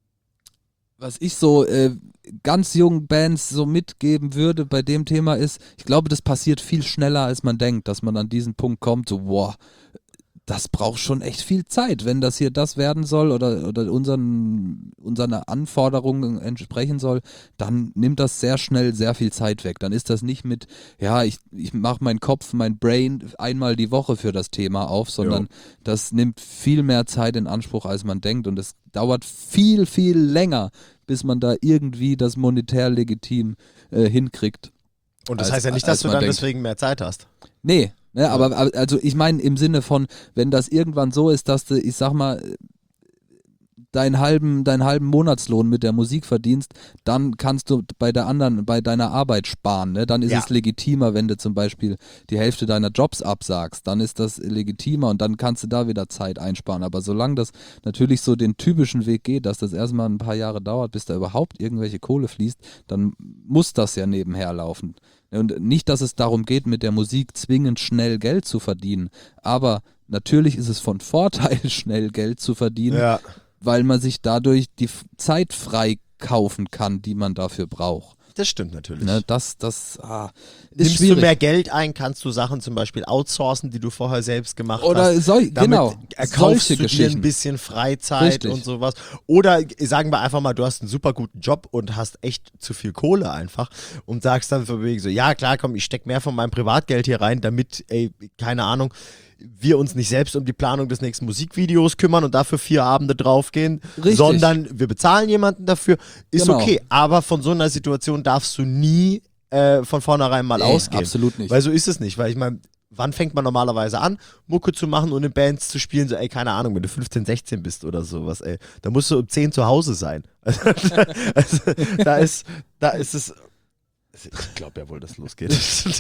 was ich so äh, ganz jungen Bands so mitgeben würde bei dem Thema ist, ich glaube, das passiert viel schneller, als man denkt, dass man an diesen Punkt kommt, so, boah, das braucht schon echt viel Zeit, wenn das hier das werden soll oder, oder unseren, unseren Anforderungen entsprechen soll, dann nimmt das sehr schnell sehr viel Zeit weg. Dann ist das nicht mit, ja, ich, ich mache meinen Kopf, mein Brain einmal die Woche für das Thema auf, sondern jo. das nimmt viel mehr Zeit in Anspruch, als man denkt und es dauert viel, viel länger, bis man da irgendwie das monetär legitim äh, hinkriegt. Und das als, heißt ja nicht, dass du dann denkt. deswegen mehr Zeit hast. Nee, ne, aber also ich meine im Sinne von, wenn das irgendwann so ist, dass du, ich sag mal, deinen halben, deinen halben Monatslohn mit der Musik verdienst, dann kannst du bei der anderen, bei deiner Arbeit sparen. Ne? Dann ist ja. es legitimer, wenn du zum Beispiel die Hälfte deiner Jobs absagst, dann ist das legitimer und dann kannst du da wieder Zeit einsparen. Aber solange das natürlich so den typischen Weg geht, dass das erstmal ein paar Jahre dauert, bis da überhaupt irgendwelche Kohle fließt, dann muss das ja nebenher laufen. Und nicht, dass es darum geht, mit der Musik zwingend schnell Geld zu verdienen, aber natürlich ist es von Vorteil, schnell Geld zu verdienen, ja. weil man sich dadurch die Zeit frei kaufen kann, die man dafür braucht. Das stimmt natürlich. Ne, das das ah, ist Nimmst schwierig. du mehr Geld ein, kannst du Sachen zum Beispiel outsourcen, die du vorher selbst gemacht Oder hast. sol- Damit genau, erkaufst solche du dir Geschichten. ein bisschen Freizeit Richtig. und sowas. Oder sagen wir einfach mal, du hast einen super guten Job und hast echt zu viel Kohle einfach und sagst dann von wegen so, ja klar, komm, ich steck mehr von meinem Privatgeld hier rein, damit, ey, keine Ahnung, wir uns nicht selbst um die Planung des nächsten Musikvideos kümmern und dafür vier Abende draufgehen, Richtig. sondern wir bezahlen jemanden dafür. Ist Genau. okay, aber von so einer Situation darfst du nie äh, von vornherein mal Nee, ausgehen. absolut nicht. Weil so ist es nicht, weil ich meine, wann fängt man normalerweise an, Mucke zu machen und in Bands zu spielen? So, ey, keine Ahnung, wenn du fünfzehn, sechzehn bist oder sowas, ey, da musst du um zehn zu Hause sein. Also, also da ist, da ist es. Ich glaube ja wohl, dass es losgeht.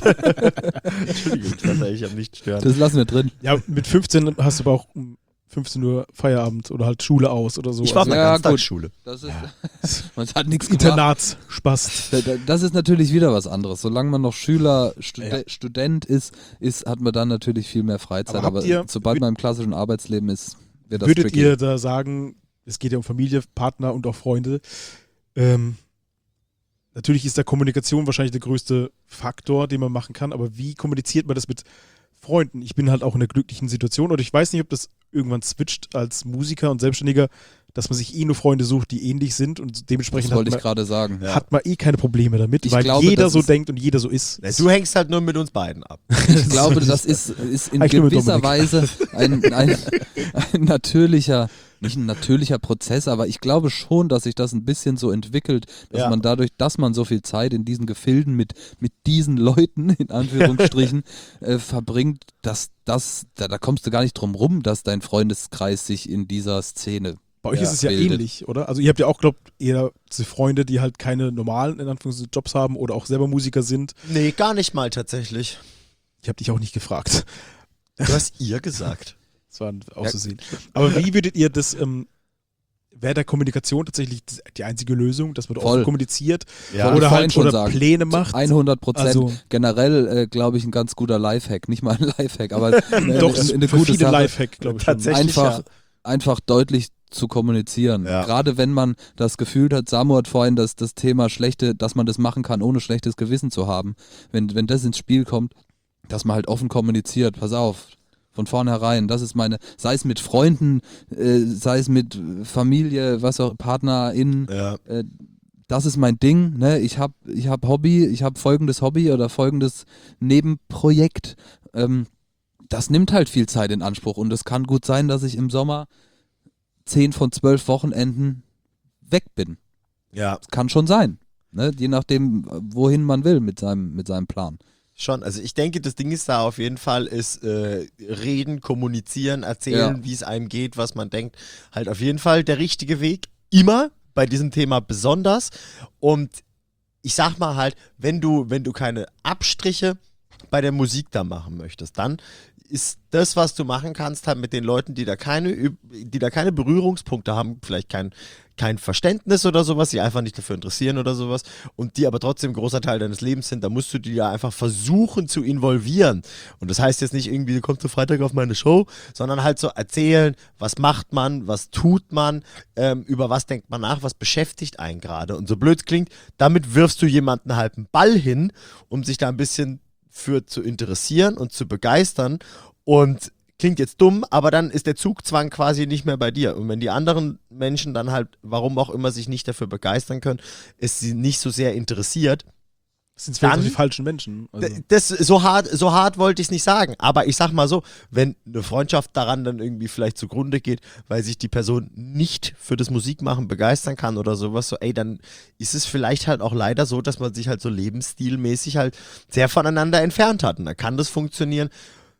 Entschuldigung, ich dachte, ich habe nicht stören. Das lassen wir drin. Ja, mit fünfzehn hast du aber auch um fünfzehn Uhr Feierabend oder halt Schule aus oder so. Ich war auf Also, einer Ja, Ganztagsschule. Das ist, man hat nichts gemacht. Internatsspaß. Das ist natürlich wieder was anderes. Solange man noch Schüler, Stud Ja. Student ist, ist, hat man dann natürlich viel mehr Freizeit. Aber Aber, habt ihr- sobald man im klassischen Arbeitsleben ist, wird das Würdet tricky. ihr da sagen, es geht ja um Familie, Partner und auch Freunde, ähm, natürlich ist da Kommunikation wahrscheinlich der größte Faktor, den man machen kann, aber wie kommuniziert man das mit Freunden? Ich bin halt auch in einer glücklichen Situation oder ich weiß nicht, ob das irgendwann switcht als Musiker und Selbstständiger, dass man sich eh nur Freunde sucht, die ähnlich sind und Das dementsprechend wollte hat ich man, gerade sagen. Ja. hat man eh keine Probleme damit, Ich weil glaube, jeder das so ist- denkt und jeder so ist. Na, du hängst halt nur mit uns beiden ab. Ich glaube, das ist, ist in Ich nur mit gewisser Dominik. Weise ein, ein, ein natürlicher, nicht ein natürlicher Prozess, aber ich glaube schon, dass sich das ein bisschen so entwickelt, dass Ja. man dadurch, dass man so viel Zeit in diesen Gefilden mit, mit diesen Leuten, in Anführungsstrichen, äh, verbringt, dass das, da, da kommst du gar nicht drum rum, dass dein Freundeskreis sich in dieser Szene. Bei euch Ja, ist es ja bildet. ähnlich, oder? Also ihr habt ja auch, glaubt eher diese Freunde, die halt keine normalen, in Anführungszeichen, Jobs haben oder auch selber Musiker sind. Nee, gar nicht mal tatsächlich. Ich habe dich auch nicht gefragt. Du hast ihr gesagt. Das war auszusehen. Aber wie würdet ihr das, ähm, wäre der Kommunikation tatsächlich das- die einzige Lösung, dass man da Voll. offen kommuniziert Ja. Wollte ich oder vorhin halt schon oder sagen. Pläne macht? hundert Prozent. Also- Generell, äh, glaube ich, ein ganz guter Lifehack. Nicht mal ein Lifeck, aber äh, Doch, eine, das ist eine gute verschiedene Sache. Lifehack, glaube ich. schon. Tatsächlich. Einfach, ja. einfach deutlich zu kommunizieren. Ja. Gerade wenn man das Gefühl hat, Samu hat vorhin das, das Thema schlechte, dass man das machen kann, ohne schlechtes Gewissen zu haben. Wenn, wenn das ins Spiel kommt, dass man halt offen kommuniziert. Pass auf, von vornherein, das ist meine, sei es mit Freunden, äh, sei es mit Familie, was auch, PartnerInnen, Ja. äh, das ist mein Ding, ne? Ich habe ich hab Hobby, ich habe folgendes Hobby oder folgendes Nebenprojekt. Ähm, das nimmt halt viel Zeit in Anspruch und es kann gut sein, dass ich im Sommer zehn von zwölf Wochenenden weg bin. Ja, Das kann schon sein, ne? Je nachdem, wohin man will mit seinem, mit seinem Plan. schon. Also ich denke, das Ding ist da auf jeden Fall, ist äh, reden, kommunizieren, erzählen, Ja. wie es einem geht, was man denkt. Halt auf jeden Fall der richtige Weg. Immer bei diesem Thema besonders. Und ich sag mal halt, wenn du, wenn du keine Abstriche bei der Musik da machen möchtest, dann ist das, was du machen kannst, halt mit den Leuten, die da keine, Üb- die da keine Berührungspunkte haben, vielleicht kein, kein Verständnis oder sowas, die einfach nicht dafür interessieren oder sowas und die aber trotzdem ein großer Teil deines Lebens sind, da musst du die ja einfach versuchen zu involvieren. Und das heißt jetzt nicht irgendwie, du kommst du Freitag auf meine Show, sondern halt so erzählen, was macht man, was tut man, ähm, über was denkt man nach, was beschäftigt einen gerade. Und so blöd es klingt, damit wirfst du jemanden halt einen Ball hin, um sich da ein bisschen für zu interessieren und zu begeistern und klingt jetzt dumm, aber dann ist der Zugzwang quasi nicht mehr bei dir. Und wenn die anderen Menschen dann halt, warum auch immer, sich nicht dafür begeistern können, es sie nicht so sehr interessiert, Das sind vielleicht auch Dann- die falschen Menschen. Also, D- das so hart, so hart wollte ich es nicht sagen, aber ich sag mal so, wenn eine Freundschaft daran dann irgendwie vielleicht zugrunde geht, weil sich die Person nicht für das Musikmachen begeistern kann oder sowas, so ey, dann ist es vielleicht halt auch leider so, dass man sich halt so lebensstilmäßig halt sehr voneinander entfernt hat und dann kann das funktionieren,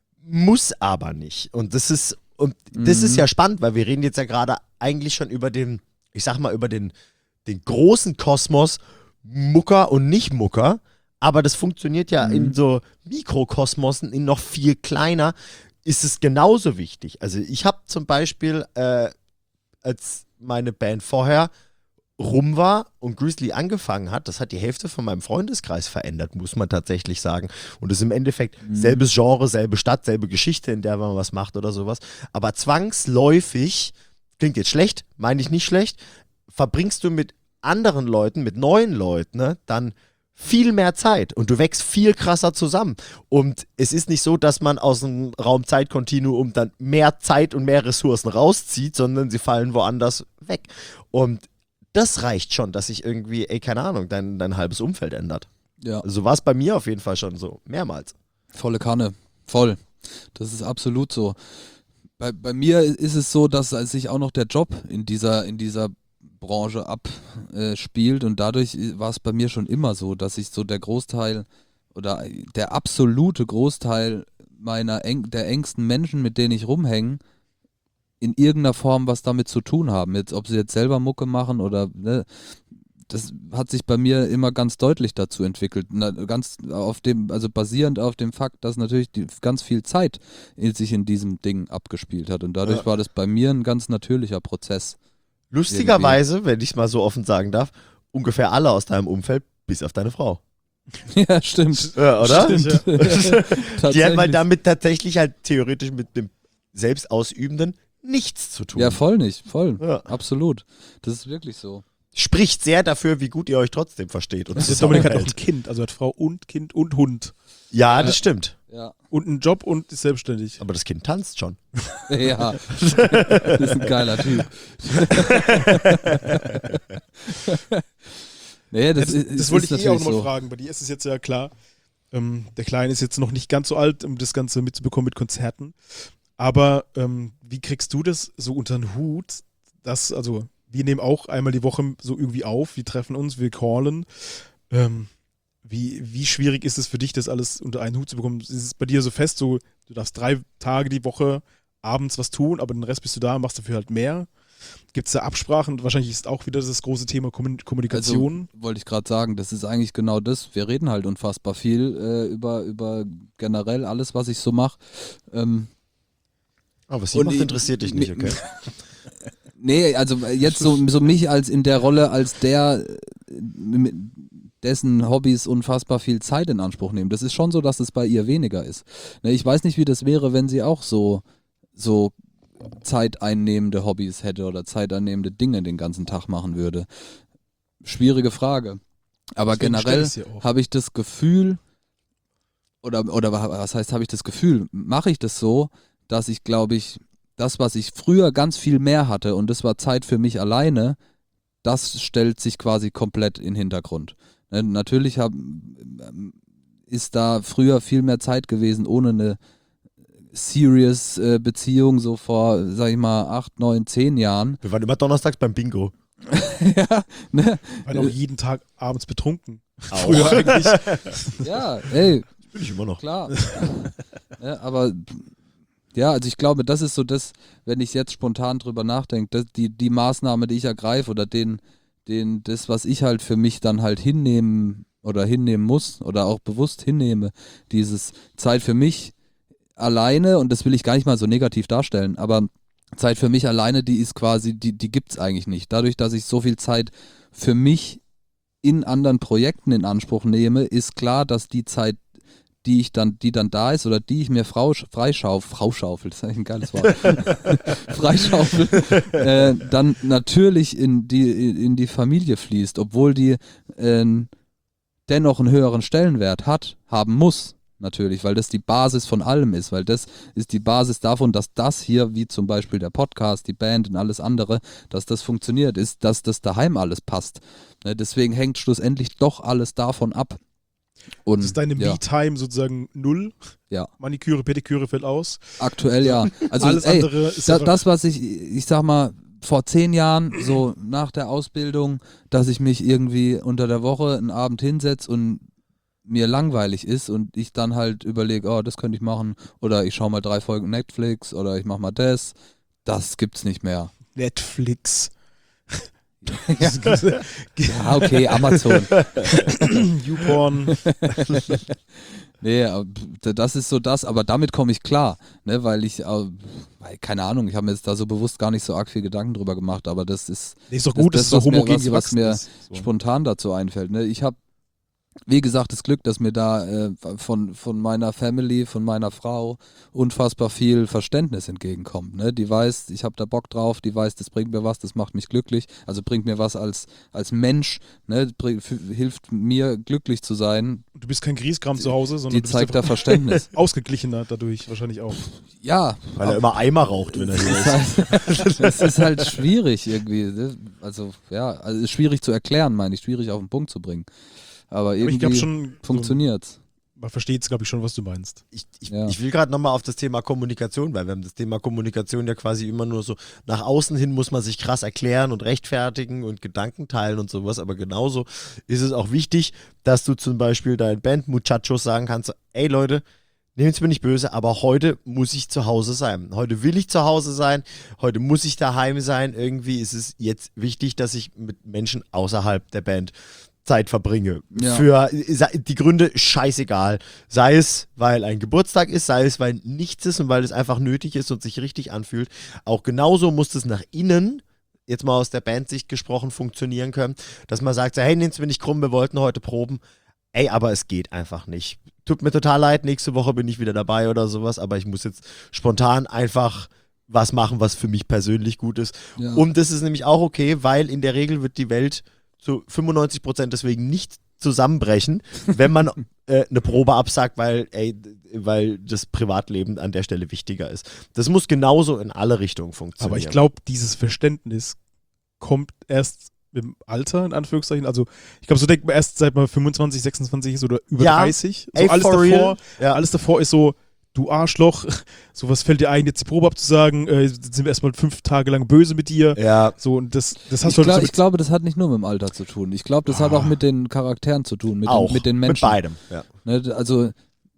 muss aber nicht und das ist und das Mhm. ist ja spannend, weil wir reden jetzt ja gerade eigentlich schon über den, ich sag mal über den den großen Kosmos Mucker und Nicht-Mucker, aber das funktioniert ja Mhm. in so Mikrokosmosen, in noch viel kleiner, ist es genauso wichtig. Also ich habe zum Beispiel, äh, als meine Band vorher rum war und Grizzly angefangen hat, das hat die Hälfte von meinem Freundeskreis verändert, muss man tatsächlich sagen. Und es ist im Endeffekt Mhm. selbes Genre, selbe Stadt, selbe Geschichte, in der man was macht oder sowas. Aber zwangsläufig, klingt jetzt schlecht, meine ich nicht schlecht, verbringst du mit anderen Leuten, mit neuen Leuten, ne, dann viel mehr Zeit und du wächst viel krasser zusammen. Und es ist nicht so, dass man aus dem Raum-Zeit-Kontinuum dann mehr Zeit und mehr Ressourcen rauszieht, sondern sie fallen woanders weg. Und das reicht schon, dass sich irgendwie, ey, keine Ahnung, dein, dein halbes Umfeld ändert. Ja. So war es bei mir auf jeden Fall schon so, mehrmals. Volle Kanne, voll. Das ist absolut so. Bei, bei mir ist es so, dass sich auch noch der Job in dieser, in dieser Branche abspielt und dadurch war es bei mir schon immer so, dass ich so der Großteil oder der absolute Großteil meiner eng, der engsten Menschen, mit denen ich rumhänge, in irgendeiner Form was damit zu tun haben. Jetzt, ob sie jetzt selber Mucke machen oder, ne, das hat sich bei mir immer ganz deutlich dazu entwickelt. Na, ganz auf dem, also basierend auf dem Fakt, dass natürlich die, ganz viel Zeit in, sich in diesem Ding abgespielt hat. Und dadurch Ja. war das bei mir ein ganz natürlicher Prozess. Lustigerweise, wenn ich es mal so offen sagen darf, ungefähr alle aus deinem Umfeld, bis auf deine Frau. Ja, stimmt. Ja, oder? Stimmt, ja. Die hat mal Tatsächlich. damit tatsächlich halt theoretisch mit dem Selbstausübenden nichts zu tun. Ja, voll nicht, voll. Ja. Absolut. Das ist wirklich so. Spricht sehr dafür, wie gut ihr euch trotzdem versteht. Und Der Dominik hat auch ein zusammenhält. Kind, also hat Frau und Kind und Hund. Ja, das stimmt. Ja. Und einen Job und ist selbstständig. Aber das Kind tanzt schon. Ja. Das ist ein geiler Typ. Nee, das, Das, ist, das ist wollte ich eh auch natürlich nochmal so. fragen. Bei dir ist es jetzt ja klar, ähm, der Kleine ist jetzt noch nicht ganz so alt, um das Ganze mitzubekommen mit Konzerten. Aber ähm, wie kriegst du das so unter den Hut, dass, also wir nehmen auch einmal die Woche so irgendwie auf, wir treffen uns, wir callen. Ähm, wie, wie schwierig ist es für dich, das alles unter einen Hut zu bekommen? Ist es bei dir so fest, so du darfst drei Tage die Woche abends was tun, aber den Rest bist du da, machst dafür halt mehr? Gibt es da Absprachen? Wahrscheinlich ist auch wieder das große Thema Kommun- Kommunikation. Also, wollte ich gerade sagen, das ist eigentlich genau das. Wir reden halt unfassbar viel äh, über, über generell alles, was ich so mache. Ähm, Aber was sie Und macht, ich- interessiert dich nicht, okay? nee, also jetzt so, so mich als in der Rolle als der, äh, mit- dessen Hobbys unfassbar viel Zeit in Anspruch nehmen. Das ist schon so, dass es bei ihr weniger ist. Ne, ich weiß nicht, wie das wäre, wenn sie auch so, so zeiteinnehmende Hobbys hätte oder zeiteinnehmende Dinge den ganzen Tag machen würde. Schwierige Frage. Aber Deswegen stell generell ich's dir auch. habe ich das Gefühl, oder, oder was heißt, habe ich das Gefühl, mache ich das so, dass ich, glaube ich, das, was ich früher ganz viel mehr hatte und das war Zeit für mich alleine, das stellt sich quasi komplett in den Hintergrund. Ne, natürlich hab, ist da früher viel mehr Zeit gewesen, ohne eine serious äh, Beziehung, so vor, sag ich mal, acht, neun, zehn Jahren. Wir waren immer donnerstags beim Bingo. ja, ne? Weil auch jeden Tag abends betrunken. Auch. Früher eigentlich. Ja, ey, Bin ich immer noch. klar. Ja, aber ja, also ich glaube, das ist so das, wenn ich jetzt spontan drüber nachdenke, das, die, die Maßnahme, die ich ergreife oder den, den, das, was ich halt für mich dann halt hinnehmen oder hinnehmen muss oder auch bewusst hinnehme, dieses Zeit für mich alleine, und das will ich gar nicht mal so negativ darstellen, aber Zeit für mich alleine, die ist quasi, die, die gibt es eigentlich nicht. Dadurch, dass ich so viel Zeit für mich in anderen Projekten in Anspruch nehme, ist klar, dass die Zeit, die ich dann, die dann da ist oder die ich mir frau, freischaufel, Frauschaufel, das ist eigentlich ein geiles Wort, freischaufel, äh, dann natürlich in die, in die Familie fließt, obwohl die äh, dennoch einen höheren Stellenwert hat, haben muss. Natürlich, weil das die Basis von allem ist, weil das ist die Basis davon, dass das hier, wie zum Beispiel der Podcast, die Band und alles andere, dass das funktioniert, ist, dass das daheim alles passt. Ne, deswegen hängt schlussendlich doch alles davon ab. Und Das ist deine ja, Me-Time sozusagen null. Ja. Maniküre, Pediküre fällt aus. aktuell ja. Also Alles ey, andere ist da, einfach- das, was ich, ich sag mal, vor zehn Jahren, so nach der Ausbildung, dass ich mich irgendwie unter der Woche einen Abend hinsetze und mir langweilig ist und ich dann halt überlege, oh, das könnte ich machen oder ich schaue mal drei Folgen Netflix oder ich mache mal das, das gibt's nicht mehr. Netflix. Ja, ja okay, Amazon. YouPorn. Nee, aber das ist so das, aber damit komme ich klar, ne, weil ich, äh, weil, keine Ahnung, ich habe mir jetzt da so bewusst gar nicht so arg viel Gedanken drüber gemacht, aber das ist Nee, ist doch Das- gut, das, dass es so was mir- homogen was- was gewachsen mir ist. So. spontan dazu einfällt. Ne? Ich habe, wie gesagt, das Glück, dass mir da äh, von, von meiner Family, von meiner Frau unfassbar viel Verständnis entgegenkommt. Ne? Die weiß, ich habe da Bock drauf, die weiß, das bringt mir was, das macht mich glücklich, also bringt mir was als, als Mensch, ne? Bring, f- hilft mir glücklich zu sein, Du bist kein Grieskram zu Hause, sondern die du bist zeigt da einfach Verständnis. ausgeglichener dadurch wahrscheinlich auch. Ja, Weil er immer Eimer raucht, wenn er hier ist. es ist halt schwierig irgendwie. Ne? Also, ja, also ist schwierig zu erklären, meine ich, schwierig auf den Punkt zu bringen. Aber Aber ich irgendwie glaube schon, so, funktioniert's. man versteht es, glaube ich, schon, was du meinst. Ich, ich, Ja. ich will gerade nochmal auf das Thema Kommunikation, weil wir haben das Thema Kommunikation ja quasi immer nur so, nach außen hin muss man sich krass erklären und rechtfertigen und Gedanken teilen und sowas, aber genauso ist es auch wichtig, dass du zum Beispiel deinen Band-Muchachos sagen kannst, ey Leute, nehmt es mir nicht böse, aber heute muss ich zu Hause sein. Heute will ich zu Hause sein, heute muss ich daheim sein. Irgendwie ist es jetzt wichtig, dass ich mit Menschen außerhalb der Band Zeit verbringe. Ja. Für die Gründe scheißegal. Sei es, weil ein Geburtstag ist, sei es, weil nichts ist und weil es einfach nötig ist und sich richtig anfühlt. Auch genauso muss es nach innen, jetzt mal aus der Bandsicht gesprochen, funktionieren können, dass man sagt, so, hey, nehmt's mir nicht krumm, wir wollten heute proben. Ey, aber es geht einfach nicht. Tut mir total leid, nächste Woche bin ich wieder dabei oder sowas, aber ich muss jetzt spontan einfach was machen, was für mich persönlich gut ist. Ja. Und das ist nämlich auch okay, weil in der Regel wird die Welt zu fünfundneunzig Prozent deswegen nicht zusammenbrechen, wenn man äh, eine Probe absagt, weil, ey, weil das Privatleben an der Stelle wichtiger ist. Das muss genauso in alle Richtungen funktionieren. Aber ich glaube, dieses Verständnis kommt erst im Alter, in Anführungszeichen. Also ich glaube, so denkt man erst seit man fünfundzwanzig, sechsundzwanzig ist oder über Ja, dreißig. So ey, alles for davor, real. Ja. alles davor ist so, du Arschloch, so was fällt dir ein, jetzt die Probe abzusagen, äh, jetzt sind wir erstmal fünf Tage lang böse mit dir. Ja, So, und das, das hast Ich, du halt glaub, so ich glaube, das hat nicht nur mit dem Alter zu tun. Ich glaube, das hat auch mit den Charakteren zu tun, mit, auch. den, mit den Mit Menschen. beidem. Ja. Ne, also,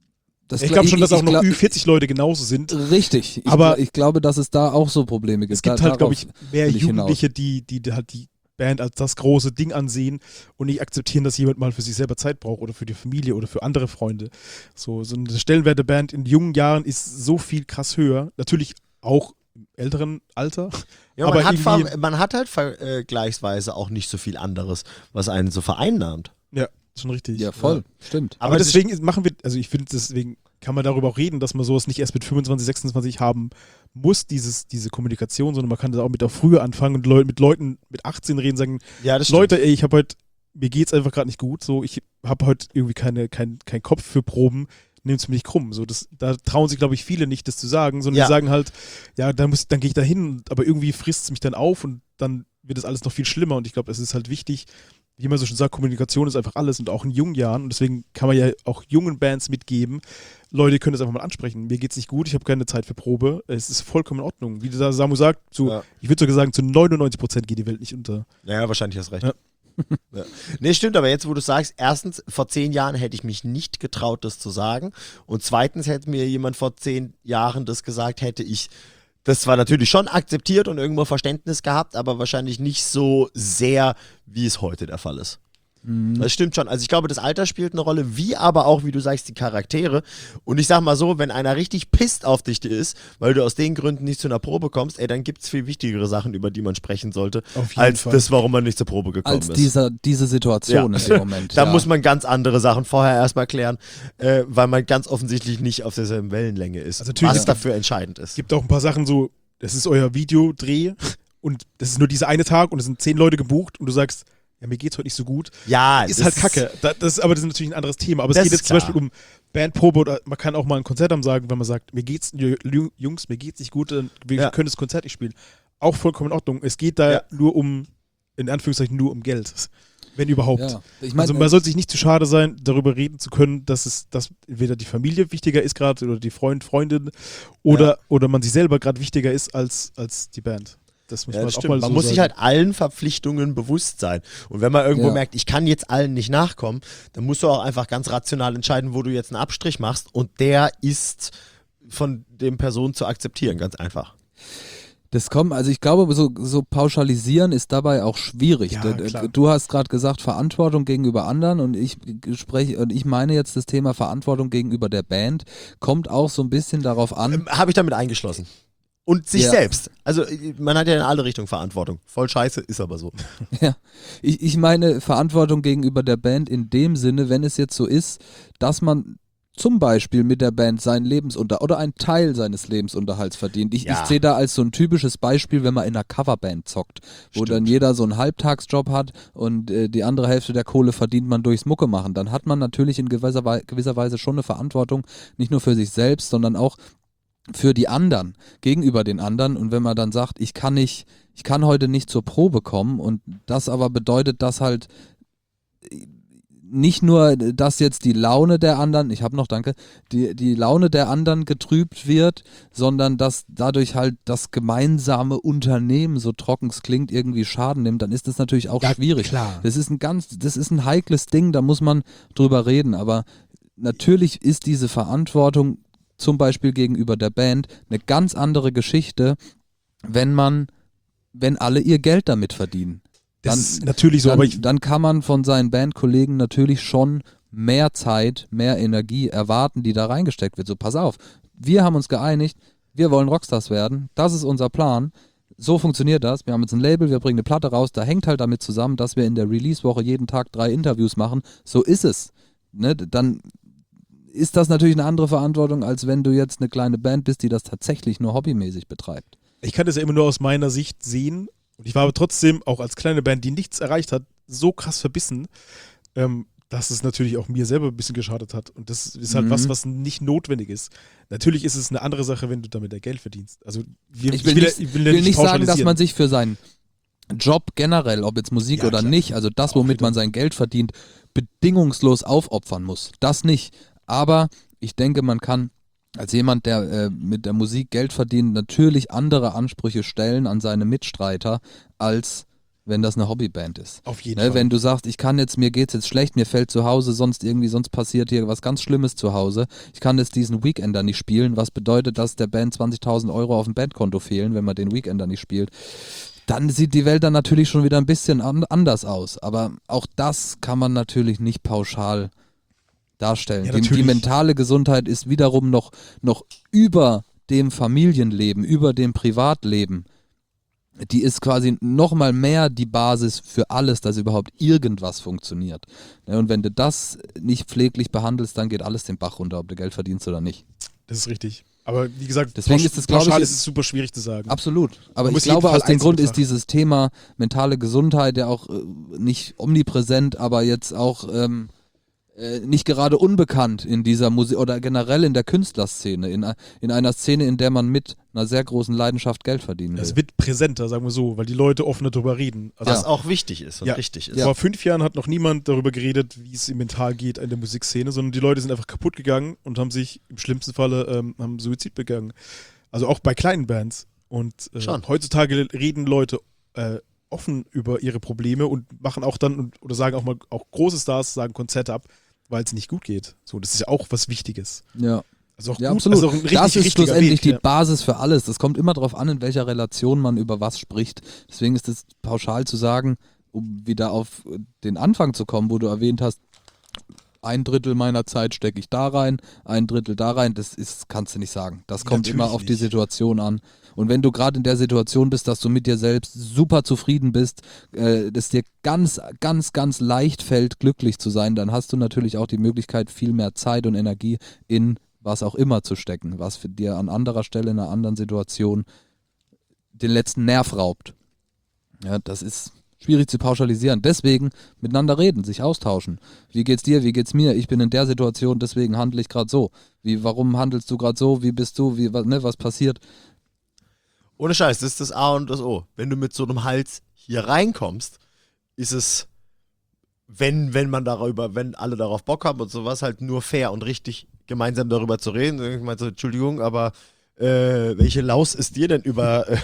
das Ich glaube schon, dass auch ich noch glaub- Ü vierzig Leute genauso sind. Richtig. Ich, Aber- gla- ich glaube, dass es da auch so Probleme gibt. Es gibt Da- halt, glaube ich, darauf mehr will ich hinaus. Jugendliche, die, die halt die Band als das große Ding ansehen und nicht akzeptieren, dass jemand mal für sich selber Zeit braucht oder für die Familie oder für andere Freunde. So, so eine Stellenwert der Band in jungen Jahren ist so viel krass höher. Natürlich auch im älteren Alter. Ja, Aber man, hat irgendwie- ver- man hat halt vergleichsweise auch nicht so viel anderes, was einen so vereinnahmt. Ja, schon richtig. Ja, voll. Stimmt. Aber, deswegen ist- machen wir, also ich finde, deswegen kann man darüber auch reden, dass man sowas nicht erst mit fünfundzwanzig, sechsundzwanzig haben muss, dieses, diese Kommunikation, sondern man kann das auch mit auch früher anfangen und Leu mit Leuten mit achtzehn reden, sagen, Ja, das Leute, ey, ich habe heute, mir geht's einfach gerade nicht gut, so, ich habe heute irgendwie keine, kein, kein Kopf für Proben, nehmt's mir nicht krumm. So, das, da trauen sich, glaube ich, viele nicht, das zu sagen, sondern Ja. die sagen halt, ja, dann, muss, dann gehe ich da hin, aber irgendwie frisst es mich dann auf und dann wird das alles noch viel schlimmer und ich glaube, es ist halt wichtig, wie man so schon sagt, Kommunikation ist einfach alles und auch in jungen Jahren und deswegen kann man ja auch jungen Bands mitgeben, Leute, ihr könnt es einfach mal ansprechen. Mir geht's nicht gut, ich habe keine Zeit für Probe. Es ist vollkommen in Ordnung. Wie der Samu sagt, zu, Ja. ich würde sogar sagen, zu neunundneunzig Prozent geht die Welt nicht unter. Ja, wahrscheinlich hast recht. Ja. Ja. Nee, stimmt, aber jetzt, wo du sagst, erstens, vor zehn Jahren hätte ich mich nicht getraut, das zu sagen. Und zweitens hätte mir jemand vor zehn Jahren das gesagt, hätte ich das zwar natürlich schon akzeptiert und irgendwo Verständnis gehabt, aber wahrscheinlich nicht so sehr, wie es heute der Fall ist. Das stimmt schon. Also ich glaube, das Alter spielt eine Rolle, wie aber auch, wie du sagst, die Charaktere. Und ich sag mal so, wenn einer richtig pisst auf dich ist, weil du aus den Gründen nicht zu einer Probe kommst, ey, dann gibt es viel wichtigere Sachen, über die man sprechen sollte, Auf jeden als Fall. das, warum man nicht zur Probe gekommen Als ist. dieser, diese Situation Ja. in dem Moment. Da ja. muss man ganz andere Sachen vorher erstmal klären, äh, weil man ganz offensichtlich nicht auf derselben Wellenlänge ist, Also natürlich, was es gibt- dafür entscheidend ist. Es gibt auch ein paar Sachen so, das ist euer Videodreh und das ist nur dieser eine Tag und es sind zehn Leute gebucht und du sagst, ja, mir geht's heute nicht so gut. Ja, Ist das halt kacke. Da, das, aber das ist natürlich ein anderes Thema. Aber es Das geht ist jetzt zum klar. Beispiel um Bandprobe oder man kann auch mal ein Konzert am sagen, wenn man sagt, mir geht's, Jungs, mir geht's nicht gut, dann wir Ja. können das Konzert nicht spielen. Auch vollkommen in Ordnung. Es geht da Ja. nur um, in Anführungszeichen, nur um Geld. Wenn überhaupt. Ja. Ich mein, Also man sollte sich nicht zu schade sein, darüber reden zu können, dass es, dass entweder die Familie wichtiger ist gerade oder die Freund, Freundin oder, Ja. oder man sich selber gerade wichtiger ist als, als die Band. Das muss Ja, man das auch stimmt. mal Man so muss sagen. sich halt allen Verpflichtungen bewusst sein. Und wenn man irgendwo Ja. merkt, ich kann jetzt allen nicht nachkommen, dann musst du auch einfach ganz rational entscheiden, wo du jetzt einen Abstrich machst. Und der ist von dem Person zu akzeptieren, ganz einfach. Das kommt, also ich glaube, so, so pauschalisieren ist dabei auch schwierig. Ja, D- klar. Du hast gerade gesagt, Verantwortung gegenüber anderen und ich spreche und ich meine jetzt das Thema Verantwortung gegenüber der Band kommt auch so ein bisschen darauf an. Ähm, Habe ich damit eingeschlossen. Und sich Ja. selbst. Also äh, man hat ja in alle Richtungen Verantwortung. Voll scheiße, ist aber so. Ja, ich, ich meine Verantwortung gegenüber der Band in dem Sinne, wenn es jetzt so ist, dass man zum Beispiel mit der Band seinen Lebensunterhalt oder einen Teil seines Lebensunterhalts verdient. Ich, Ja. ich sehe da als so ein typisches Beispiel, wenn man in einer Coverband zockt, wo Stimmt. dann jeder so einen Halbtagsjob hat und äh, die andere Hälfte der Kohle verdient man durchs Mucke machen. Dann hat man natürlich in gewisser, Wei- gewisser Weise schon eine Verantwortung, nicht nur für sich selbst, sondern auch für die anderen, gegenüber den anderen. Und wenn man dann sagt, ich kann nicht, ich kann heute nicht zur Probe kommen und das aber bedeutet, dass halt nicht nur, dass jetzt die Laune der anderen, ich habe noch, danke, die, die Laune der anderen getrübt wird, sondern dass dadurch halt das gemeinsame Unternehmen, so trocken es klingt, irgendwie Schaden nimmt, dann ist das natürlich auch Ja, schwierig. klar. Das ist ein ganz, das ist ein heikles Ding, da muss man drüber reden, aber natürlich ist diese Verantwortung zum Beispiel gegenüber der Band, eine ganz andere Geschichte, wenn man, wenn alle ihr Geld damit verdienen. Das Dann, ist natürlich so, dann, aber ich, dann kann man von seinen Bandkollegen natürlich schon mehr Zeit, mehr Energie erwarten, die da reingesteckt wird. So, pass auf, wir haben uns geeinigt, wir wollen Rockstars werden, das ist unser Plan, so funktioniert das, wir haben jetzt ein Label, wir bringen eine Platte raus, da hängt halt damit zusammen, dass wir in der Release-Woche jeden Tag drei Interviews machen, so ist es. Ne? Dann ist das natürlich eine andere Verantwortung, als wenn du jetzt eine kleine Band bist, die das tatsächlich nur hobbymäßig betreibt. ich kann das ja immer nur aus meiner Sicht sehen. Und ich war aber trotzdem, auch als kleine Band, die nichts erreicht hat, so krass verbissen, ähm, dass es natürlich auch mir selber ein bisschen geschadet hat. Und das ist halt Mhm. was, was nicht notwendig ist. Natürlich ist es eine andere Sache, wenn du damit ja Geld verdienst. Also wir, Ich will nicht, ich will nicht sagen, dass pauschalisieren. man sich für seinen Job generell, ob jetzt Musik Ja, oder klar. nicht, also das, Auch womit wieder. man sein Geld verdient, bedingungslos aufopfern muss. Das nicht. Aber ich denke, man kann als jemand, der äh, mit der Musik Geld verdient, natürlich andere Ansprüche stellen an seine Mitstreiter, als wenn das eine Hobbyband ist. Auf jeden Ne, Fall. wenn du sagst, ich kann jetzt, mir geht's jetzt schlecht, mir fällt zu Hause sonst irgendwie, sonst passiert hier was ganz Schlimmes zu Hause. Ich kann jetzt diesen Weekender nicht spielen, was bedeutet, dass der Band zwanzigtausend Euro auf dem Bandkonto fehlen, wenn man den Weekender nicht spielt. Dann sieht die Welt dann natürlich schon wieder ein bisschen an, anders aus. Aber auch das kann man natürlich nicht pauschal darstellen. Ja, die, die natürlich. mentale Gesundheit ist wiederum noch, noch über dem Familienleben, über dem Privatleben. Die ist quasi nochmal mehr die Basis für alles, dass überhaupt irgendwas funktioniert. Ja, und wenn du das nicht pfleglich behandelst, dann geht alles den Bach runter, ob du Geld verdienst oder nicht. Das ist richtig. Aber wie gesagt, Deswegen pausch- ist es, glaub pauschal ich, ist es super schwierig zu sagen. Absolut. Aber Man ich muss jeden glaube, Fall aus dem einzeln Grund ist betrachten. dieses Thema mentale Gesundheit ja auch äh, nicht omnipräsent, aber jetzt auch ähm, äh, nicht gerade unbekannt in dieser Musik oder generell in der Künstlerszene, in, in einer Szene, in der man mit einer sehr großen Leidenschaft Geld verdienen will. Es wird präsenter, sagen wir so, weil die Leute offener darüber reden. Also Was auch wichtig ist und Ja. richtig ist. Vor fünf Jahren hat noch niemand darüber geredet, wie es ihm mental geht in der Musikszene, sondern die Leute sind einfach kaputt gegangen und haben sich im schlimmsten Falle ähm, haben Suizid begangen. Also auch bei kleinen Bands. Und äh, Schon. heutzutage reden Leute äh, offen über ihre Probleme und machen auch dann, oder sagen auch mal, auch große Stars sagen Konzerte ab, weil es nicht gut geht. So, das ist ja auch was Wichtiges. Ja. Also auch Ja, gut, absolut. also auch ein richtig, das ist richtiger schlussendlich Weg, die ja. Basis für alles. Das kommt immer darauf an, in welcher Relation man über was spricht. Deswegen ist es pauschal zu sagen, um wieder auf den Anfang zu kommen, wo du erwähnt hast, ein Drittel meiner Zeit stecke ich da rein, ein Drittel da rein, das ist, kannst du nicht sagen. Das kommt Natürlich immer auf die nicht. Situation an. Und wenn du gerade in der Situation bist, dass du mit dir selbst super zufrieden bist, äh, dass dir ganz, ganz, ganz leicht fällt, glücklich zu sein, dann hast du natürlich auch die Möglichkeit, viel mehr Zeit und Energie in was auch immer zu stecken, was für dir an anderer Stelle in einer anderen Situation den letzten Nerv raubt. Ja, das ist schwierig zu pauschalisieren. Deswegen miteinander reden, sich austauschen. Wie geht's dir, wie geht's mir? Ich bin in der Situation, deswegen handle ich gerade so. Wie, warum handelst du gerade so? Wie bist du? Wie, was, ne, was passiert? Ohne Scheiß, das ist das A und das O. Wenn du mit so einem Hals hier reinkommst, ist es, wenn, wenn man darüber, wenn alle darauf Bock haben und sowas, halt nur fair und richtig gemeinsam darüber zu reden. Ich meine so, Entschuldigung, aber äh, welche Laus ist dir denn über äh,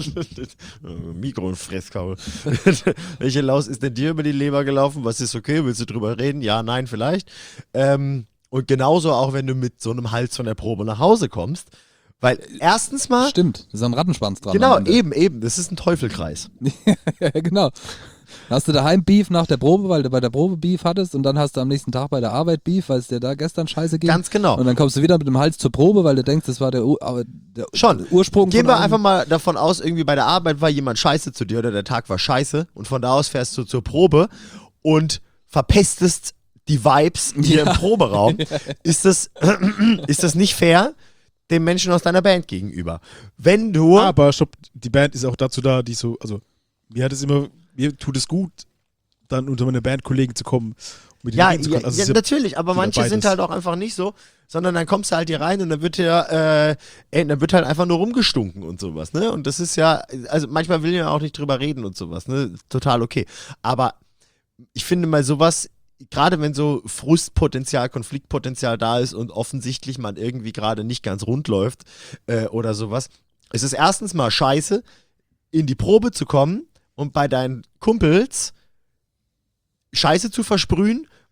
Mikro und Fresskaul? Welche Laus ist denn dir über die Leber gelaufen? Was ist okay? Willst du drüber reden? Ja, nein, vielleicht. Ähm, und genauso auch, wenn du mit so einem Hals von der Probe nach Hause kommst. Weil erstens mal, Stimmt, da ist ein Rattenschwanz dran. genau, am Ende. eben, eben, das ist ein Teufelkreis. Ja, genau. Dann hast du daheim Beef nach der Probe, weil du bei der Probe Beef hattest und dann hast du am nächsten Tag bei der Arbeit Beef, weil es dir da gestern scheiße ging. Ganz genau. Und dann kommst du wieder mit dem Hals zur Probe, weil du denkst, das war der, Ur aber der Schon. Ursprung Gehen von wir allem. einfach mal davon aus, irgendwie bei der Arbeit war jemand scheiße zu dir oder der Tag war scheiße und von da aus fährst du zur Probe und verpestest die Vibes hier Ja. im Proberaum. Ist das, ist das nicht fair dem Menschen aus deiner Band gegenüber? Wenn du... Aber stopp, die Band ist auch dazu da, die so, also mir hat es immer, mir tut es gut, dann unter meine Bandkollegen zu kommen und mit denen Ja, reden zu ja, können. Also ja es ist natürlich, aber wieder manche sind beides. halt auch einfach nicht so, sondern dann kommst du halt hier rein und dann wird hier, äh, ey, dann wird halt einfach nur rumgestunken und sowas, ne? Und das ist ja, also manchmal will ja auch nicht drüber reden und sowas, ne? Total okay. Aber ich finde mal sowas, gerade wenn so Frustpotenzial, Konfliktpotenzial da ist und offensichtlich man irgendwie gerade nicht ganz rund läuft äh, oder sowas, es ist erstens mal scheiße, in die Probe zu kommen und bei deinen Kumpels Scheiße zu versprühen,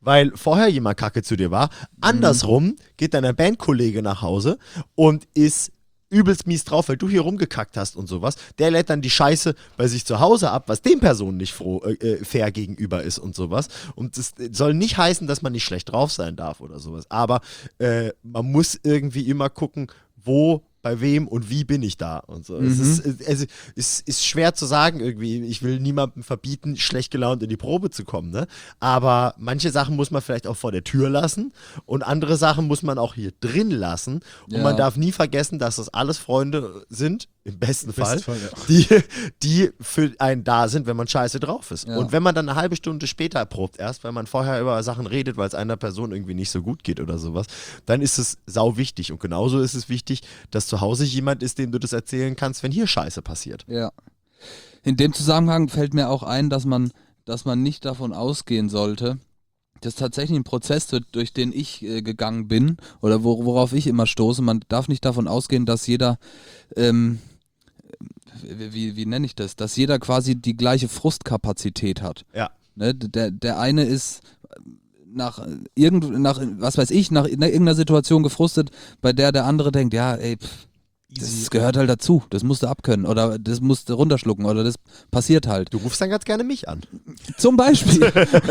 weil vorher jemand kacke zu dir war. Andersrum geht dann ein Bandkollege nach Hause und ist übelst mies drauf, weil du hier rumgekackt hast und sowas. Der lädt dann die Scheiße bei sich zu Hause ab, was den Personen nicht froh, äh, fair gegenüber ist und sowas. Und das soll nicht heißen, dass man nicht schlecht drauf sein darf oder sowas. Aber äh, man muss irgendwie immer gucken, wo, bei wem und wie bin ich da und so. Mhm. Es ist, es ist, ist schwer zu sagen irgendwie. Ich will niemandem verbieten, schlecht gelaunt in die Probe zu kommen, ne? Aber manche Sachen muss man vielleicht auch vor der Tür lassen und andere Sachen muss man auch hier drin lassen. Und Ja. man darf nie vergessen, dass das alles Freunde sind, im besten Im Fall, besten Fall, ja. die, die für einen da sind, wenn man scheiße drauf ist. Ja. Und wenn man dann eine halbe Stunde später probt erst, weil man vorher über Sachen redet, weil es einer Person irgendwie nicht so gut geht oder sowas, dann ist es sau wichtig. Und genauso ist es wichtig, dass zu Hause jemand ist, dem du das erzählen kannst, wenn hier Scheiße passiert. Ja. In dem Zusammenhang fällt mir auch ein, dass man, dass man nicht davon ausgehen sollte, das ist tatsächlich ein Prozess, durch den ich äh, gegangen bin oder wo, worauf ich immer stoße. Man darf nicht davon ausgehen, dass jeder, ähm, wie, wie, wie nenne ich das, dass jeder quasi die gleiche Frustkapazität hat. Ja. Ne? Der, der eine ist nach irgend, nach, was weiß ich, nach irgendeiner Situation gefrustet, bei der der andere denkt, ja, ey, pff, das gehört halt dazu, das musst du abkönnen oder das musst du runterschlucken oder das passiert halt. Du rufst dann ganz gerne mich an. Zum Beispiel.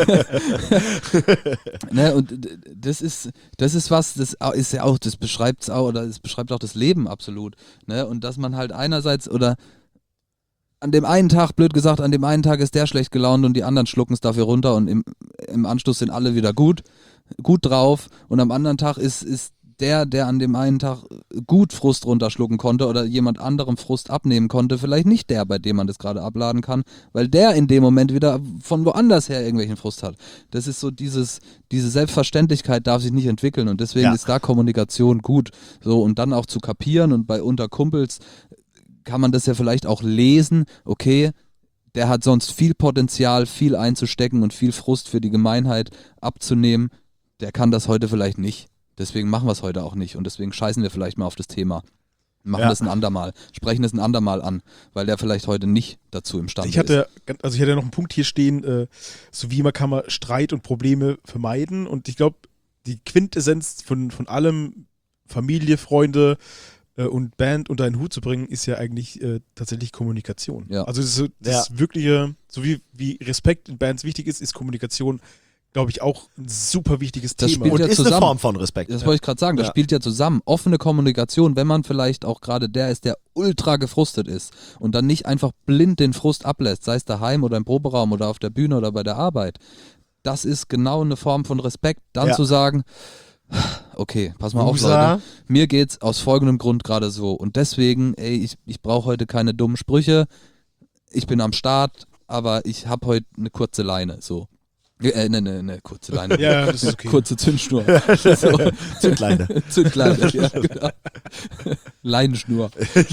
Ne, und d- das ist, das ist was, das au- ist ja auch, das beschreibt es auch, oder es beschreibt auch das Leben absolut. Ne? Und dass man halt einerseits oder an dem einen Tag, blöd gesagt, an dem einen Tag ist der schlecht gelaunt und die anderen schlucken es dafür runter und im, im Anschluss sind alle wieder gut, gut drauf und am anderen Tag ist, ist der, der an dem einen Tag gut Frust runterschlucken konnte oder jemand anderem Frust abnehmen konnte, vielleicht nicht der, bei dem man das gerade abladen kann, weil der in dem Moment wieder von woanders her irgendwelchen Frust hat. Das ist so dieses, diese Selbstverständlichkeit darf sich nicht entwickeln und deswegen Ja. ist da Kommunikation gut. So und dann auch zu kapieren und bei unter Kumpels kann man das ja vielleicht auch lesen, okay, der hat sonst viel Potenzial, viel einzustecken und viel Frust für die Gemeinheit abzunehmen, der kann das heute vielleicht nicht. Deswegen machen wir es heute auch nicht und deswegen scheißen wir vielleicht mal auf das Thema. Machen Ja. das ein andermal, sprechen das ein andermal an, weil der vielleicht heute nicht dazu imstande Ich hatte, also ich hatte noch einen Punkt hier stehen, äh, so wie immer kann man Streit und Probleme vermeiden und ich glaube, die Quintessenz von, von allem, Familie, Freunde äh, und Band unter einen Hut zu bringen, ist ja eigentlich äh, tatsächlich Kommunikation. Ja. Also das, ist so, das Ja. wirkliche, so wie, wie Respekt in Bands wichtig ist, ist Kommunikation, glaube ich, auch ein super wichtiges Das Thema. spielt Und ja ist eine zusammen. Form von Respekt. Das wollte ich gerade sagen, das Ja. spielt ja zusammen. Offene Kommunikation, wenn man vielleicht auch gerade der ist, der ultra gefrustet ist und dann nicht einfach blind den Frust ablässt, sei es daheim oder im Proberaum oder auf der Bühne oder bei der Arbeit. Das ist genau eine Form von Respekt, dann Ja. zu sagen, okay, pass mal auf, Usa. Leute, mir geht's aus folgendem Grund gerade so und deswegen, ey, ich, ich brauche heute keine dummen Sprüche, ich bin am Start, aber ich habe heute eine kurze Leine, so. Äh, ne, ne, ne, kurze Leine. Ja, das ist okay. Kurze Zündschnur. so. Zündleine. Zündleine, ja, genau. Leinenschnur.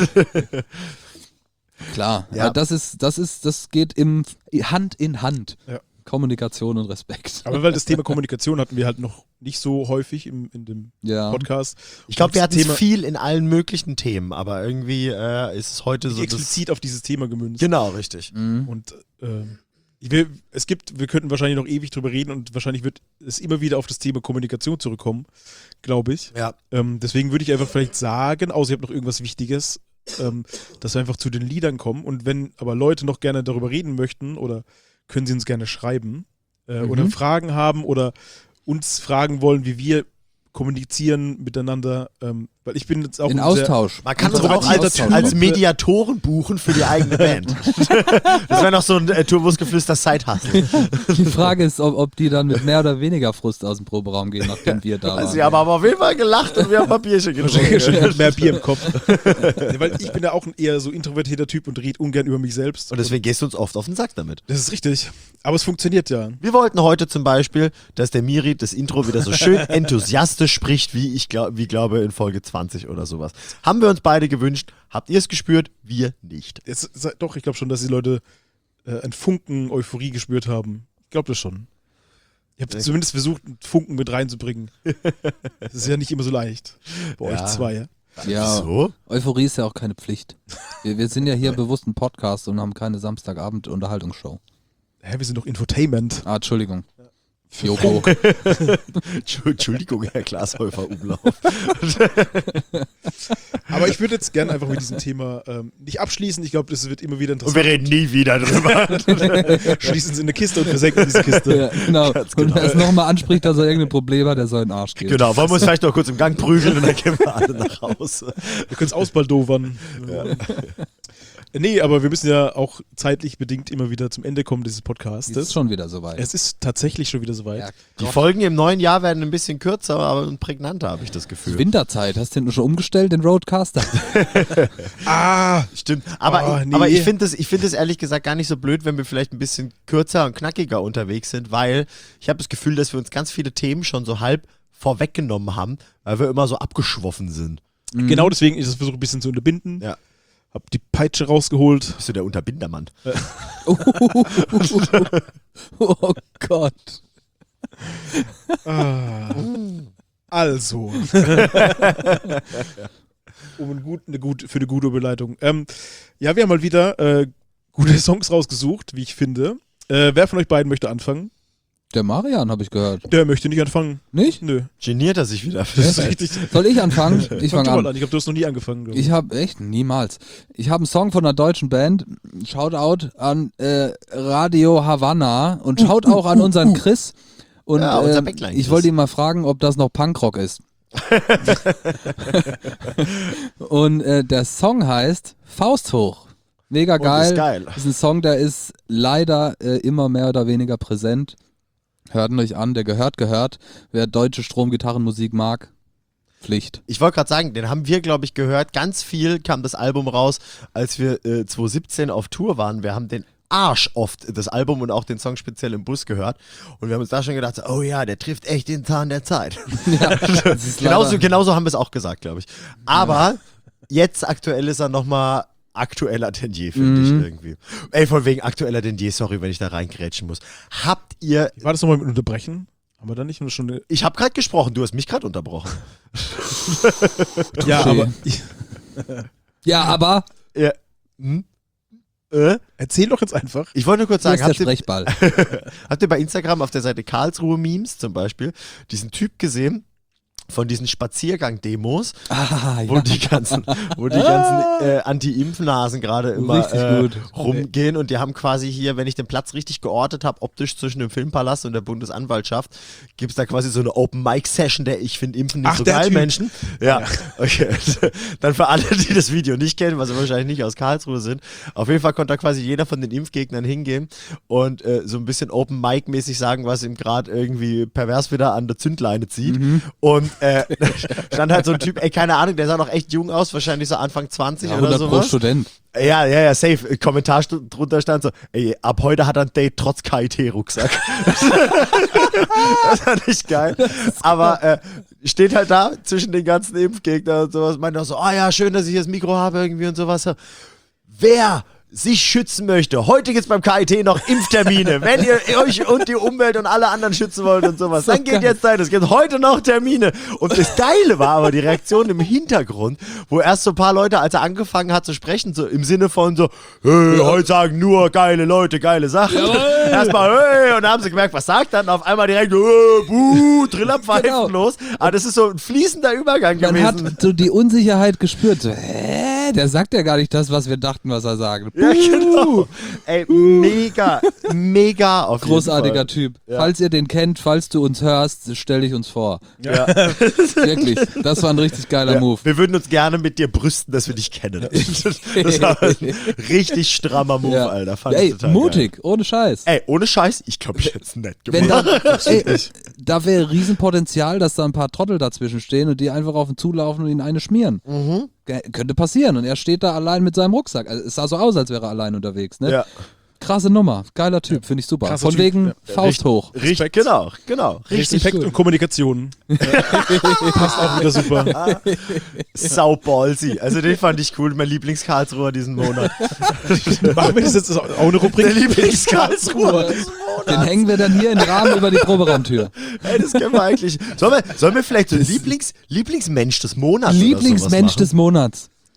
Klar, Ja. aber das ist, das ist, das geht im Hand in Hand. Ja. Kommunikation und Respekt. Aber weil das Thema Kommunikation hatten wir halt noch nicht so häufig im, in dem Ja. Podcast. Ich glaube, wir Das hatten es Thema viel in allen möglichen Themen, aber irgendwie äh, ist es heute so. Das, explizit auf dieses Thema gemünzt. genau, richtig. Mhm. Und ähm, ich will, es gibt, wir könnten wahrscheinlich noch ewig drüber reden und wahrscheinlich wird es immer wieder auf das Thema Kommunikation zurückkommen, glaube ich. Ja. Ähm, deswegen würde ich einfach vielleicht sagen, außer ihr habt noch irgendwas Wichtiges, ähm, dass wir einfach zu den Liedern kommen. Und wenn aber Leute noch gerne darüber reden möchten oder können sie uns gerne schreiben äh, Mhm. oder Fragen haben oder uns fragen wollen, wie wir kommunizieren miteinander, ähm, weil ich bin jetzt auch In ein sehr- Austausch. Man kann uns Aber auch die als, Austausch- als Mediatoren buchen für die eigene Band. Das wäre noch so ein äh, Turbusgeflüster Side-Hustle. Die Frage ist, ob, ob die dann mit mehr oder weniger Frust aus dem Proberaum gehen, nachdem wir da Also, waren. sie haben aber auf jeden Fall gelacht und wir haben Papierchen Wahrscheinlich getrunken. schon mehr Bier im Kopf. Ja, weil ich bin ja auch ein eher so introvertierter Typ und rede ungern über mich selbst. Und deswegen gehst du uns oft auf den Sack damit. Das ist richtig. Aber es funktioniert ja. Wir wollten heute zum Beispiel, dass der Miri das Intro wieder so schön enthusiastisch spricht, wie ich glaub, wie glaube in Folge zwanzig oder sowas. Haben wir uns beide gewünscht. Habt ihr es gespürt? Wir nicht. Es, es, doch, ich glaube schon, dass die Leute äh, einen Funken Euphorie gespürt haben. Ich glaube das schon. Ich habe Echt? zumindest versucht, einen Funken mit reinzubringen. Das ist ja nicht immer so leicht. Bei Ja. euch zwei, ja? Ja, So? Euphorie ist ja auch keine Pflicht. Wir, wir sind ja hier bewusst ein Podcast und haben keine Samstagabend-Unterhaltungsshow. Hä, wir sind doch Infotainment. Ah, Entschuldigung. Joko. Entschuldigung, Herr Glashäufer-Umlauf. Aber ich würde jetzt gerne einfach mit diesem Thema ähm, nicht abschließen. Ich glaube, das wird immer wieder Und interessant. wir reden nie wieder drüber. Schließen sie in eine Kiste und versenken diese Kiste. Ja, genau. Ganz Und genau. wer es nochmal anspricht, dass er irgendein Problem hat, der soll in den Arsch gehen. Genau, wollen wir uns vielleicht noch kurz im Gang prügeln und dann gehen wir alle nach Hause. Wir können es ausbaldowern. Ja. Nee, aber wir müssen ja auch zeitlich bedingt immer wieder zum Ende kommen dieses Podcasts. Es ist schon wieder soweit. Es ist tatsächlich schon wieder soweit. Ja, Die Folgen im neuen Jahr werden ein bisschen kürzer, aber prägnanter, habe ich das Gefühl. Winterzeit, hast du den schon umgestellt, den Roadcaster? Ah, Stimmt. Aber, Oh, ich- nee. aber ich finde es find das ehrlich gesagt gar nicht so blöd, wenn wir vielleicht ein bisschen kürzer und knackiger unterwegs sind, weil ich habe das Gefühl, dass wir uns ganz viele Themen schon so halb vorweggenommen haben, weil wir immer so abgeschwoffen sind. genau deswegen ist es versucht ein bisschen zu unterbinden. Ja. Hab die Peitsche rausgeholt. Bist du der Unterbindermann? Oh Gott. Ah. Also. um ein gut, eine gut, für eine gute Überleitung. Ähm, ja, wir haben mal wieder äh, gute Songs rausgesucht, wie ich finde. Äh, wer von euch beiden möchte anfangen? Der Marian, habe ich gehört. Der möchte nicht anfangen. Nicht? Nö. Geniert er sich wieder? Das ist richtig. Soll ich anfangen? Ich Fang fange du mal an. an. Ich glaube, du hast noch nie angefangen. glaub ich. Ich habe echt niemals. Ich habe einen Song von einer deutschen Band. Shoutout an äh, Radio Havanna und schaut auch an unseren Chris. Und Ja, unser äh, Backline ich Chris. wollte ihn mal fragen, ob das noch Punkrock ist. Und äh, der Song heißt Faust hoch. Mega Und geil. ist geil. Ist ein Song, der ist leider äh, immer mehr oder weniger präsent. Hört ihn euch an, der gehört, gehört. Wer deutsche Stromgitarrenmusik mag, Pflicht. Ich wollte gerade sagen, den haben wir, glaube ich, gehört. Ganz viel kam das Album raus, als wir äh, zwanzig siebzehn auf Tour waren. Wir haben den Arsch oft das Album und auch den Song speziell im Bus gehört. Und wir haben uns da schon gedacht, so, oh ja, der trifft echt den Zahn der Zeit. Ja, das ist genauso, leider- genauso haben wir es auch gesagt, glaube ich. Aber jetzt aktuell ist er nochmal aktueller denn je, finde Mhm. ich irgendwie. Ey, von wegen aktueller denn je, sorry, wenn ich da reingrätschen muss. Habt ihr, Wie war das nochmal mit Unterbrechen? Haben wir da nicht nur schon eine. ich habe gerade gesprochen, du hast mich gerade unterbrochen. Ja, Touché. aber. Ja, aber Ja. Hm? Äh? Erzähl doch jetzt einfach. Ich wollte nur kurz hier sagen, ist der habt ihr, Sprechball. habt ihr bei Instagram auf der Seite Karlsruhe Memes zum Beispiel diesen Typ gesehen von diesen Spaziergang-Demos, Ah, wo ja. die ganzen, wo die ganzen äh, Anti-Impfnasen gerade immer Richtig äh, gut. rumgehen und die haben quasi hier, wenn ich den Platz richtig geortet habe, optisch zwischen dem Filmpalast und der Bundesanwaltschaft, gibt es da quasi so eine Open-Mic-Session, der ich finde Impfen nicht Ach, so der geil, Typ. Menschen. Ja, okay. Dann für alle, die das Video nicht kennen, was sie wahrscheinlich nicht aus Karlsruhe sind, auf jeden Fall konnte da quasi jeder von den Impfgegnern hingehen und äh, so ein bisschen Open-Mic-mäßig sagen, was ihm gerade irgendwie pervers wieder an der Zündleine zieht. Und äh, stand halt so ein Typ, ey, keine Ahnung, der sah noch echt jung aus, wahrscheinlich so Anfang zwanzig Ja, oder hundert pro sowas. Student. Ja, ja, ja, safe. Kommentar stu- drunter stand so, ey, ab heute hat er ein Date trotz K I T-Rucksack. Das war nicht geil. Aber äh, steht halt da zwischen den ganzen Impfgegnern und sowas, meint auch so, ah ja, schön, dass ich hier das Mikro habe irgendwie und sowas. Wer sich schützen möchte, heute gibt es beim K I T noch Impftermine. Wenn ihr euch und die Umwelt und alle anderen schützen wollt und sowas, So dann geht geil. jetzt Zeit. Es gibt heute noch Termine. Und das Geile war aber die Reaktion im Hintergrund, wo erst so ein paar Leute, als er angefangen hat zu sprechen, so im Sinne von so, hey, heute sagen nur geile Leute geile Sachen. Erstmal, hey, und dann haben sie gemerkt, was sagt er? Und auf einmal direkt, hey, buh, Trillerpfeifen Genau. los. Aber das ist so ein fließender Übergang Man gewesen. hat so die Unsicherheit gespürt. So, hä? Der sagt ja gar nicht das, was wir dachten, was er sagt. Ja, genau. Ey, mega, mega auf jeden Großartiger Fall. Typ. Ja. Falls ihr den kennt, falls du uns hörst, stell dich uns vor. Ja. Wirklich. Das war ein richtig geiler Ja. Move. Wir würden uns gerne mit dir brüsten, dass wir dich kennen. Das war ein richtig strammer Move, Ja. Alter. Fand Ey, ich total mutig, ohne Scheiß. Geil. Ey, ohne Scheiß, ich glaube, ich hätte es nett Wenn gemacht. da, ey, da wäre Riesenpotenzial, dass da ein paar Trottel dazwischen stehen und die einfach auf ihn zulaufen und ihn eine schmieren. Mhm. Ge- Könnte passieren. Und er steht da allein mit seinem Rucksack. Also, es sah so aus, als wäre er allein unterwegs. Ne? Ja. Krasse Nummer. Geiler Typ, finde ich super. Krasser Von Typ, wegen ja. Faust Richtig- hoch. Richtig, genau, genau. Richtig Respekt gut. und Kommunikation. Passt auch wieder super. sau ballsy. Also den fand ich cool, mein Lieblings-Karlsruher diesen Monat. Machen wir das jetzt auch eine Rubrik? Der Lieblings-Karlsruher diesen Den Monat. hängen wir dann hier in den Rahmen über die Proberaumtür. Ey, das können wir eigentlich. Sollen wir, sollen wir vielleicht so Lieblings, Lieblingsmensch des Monats oder Lieblingsmensch sowas des Monats.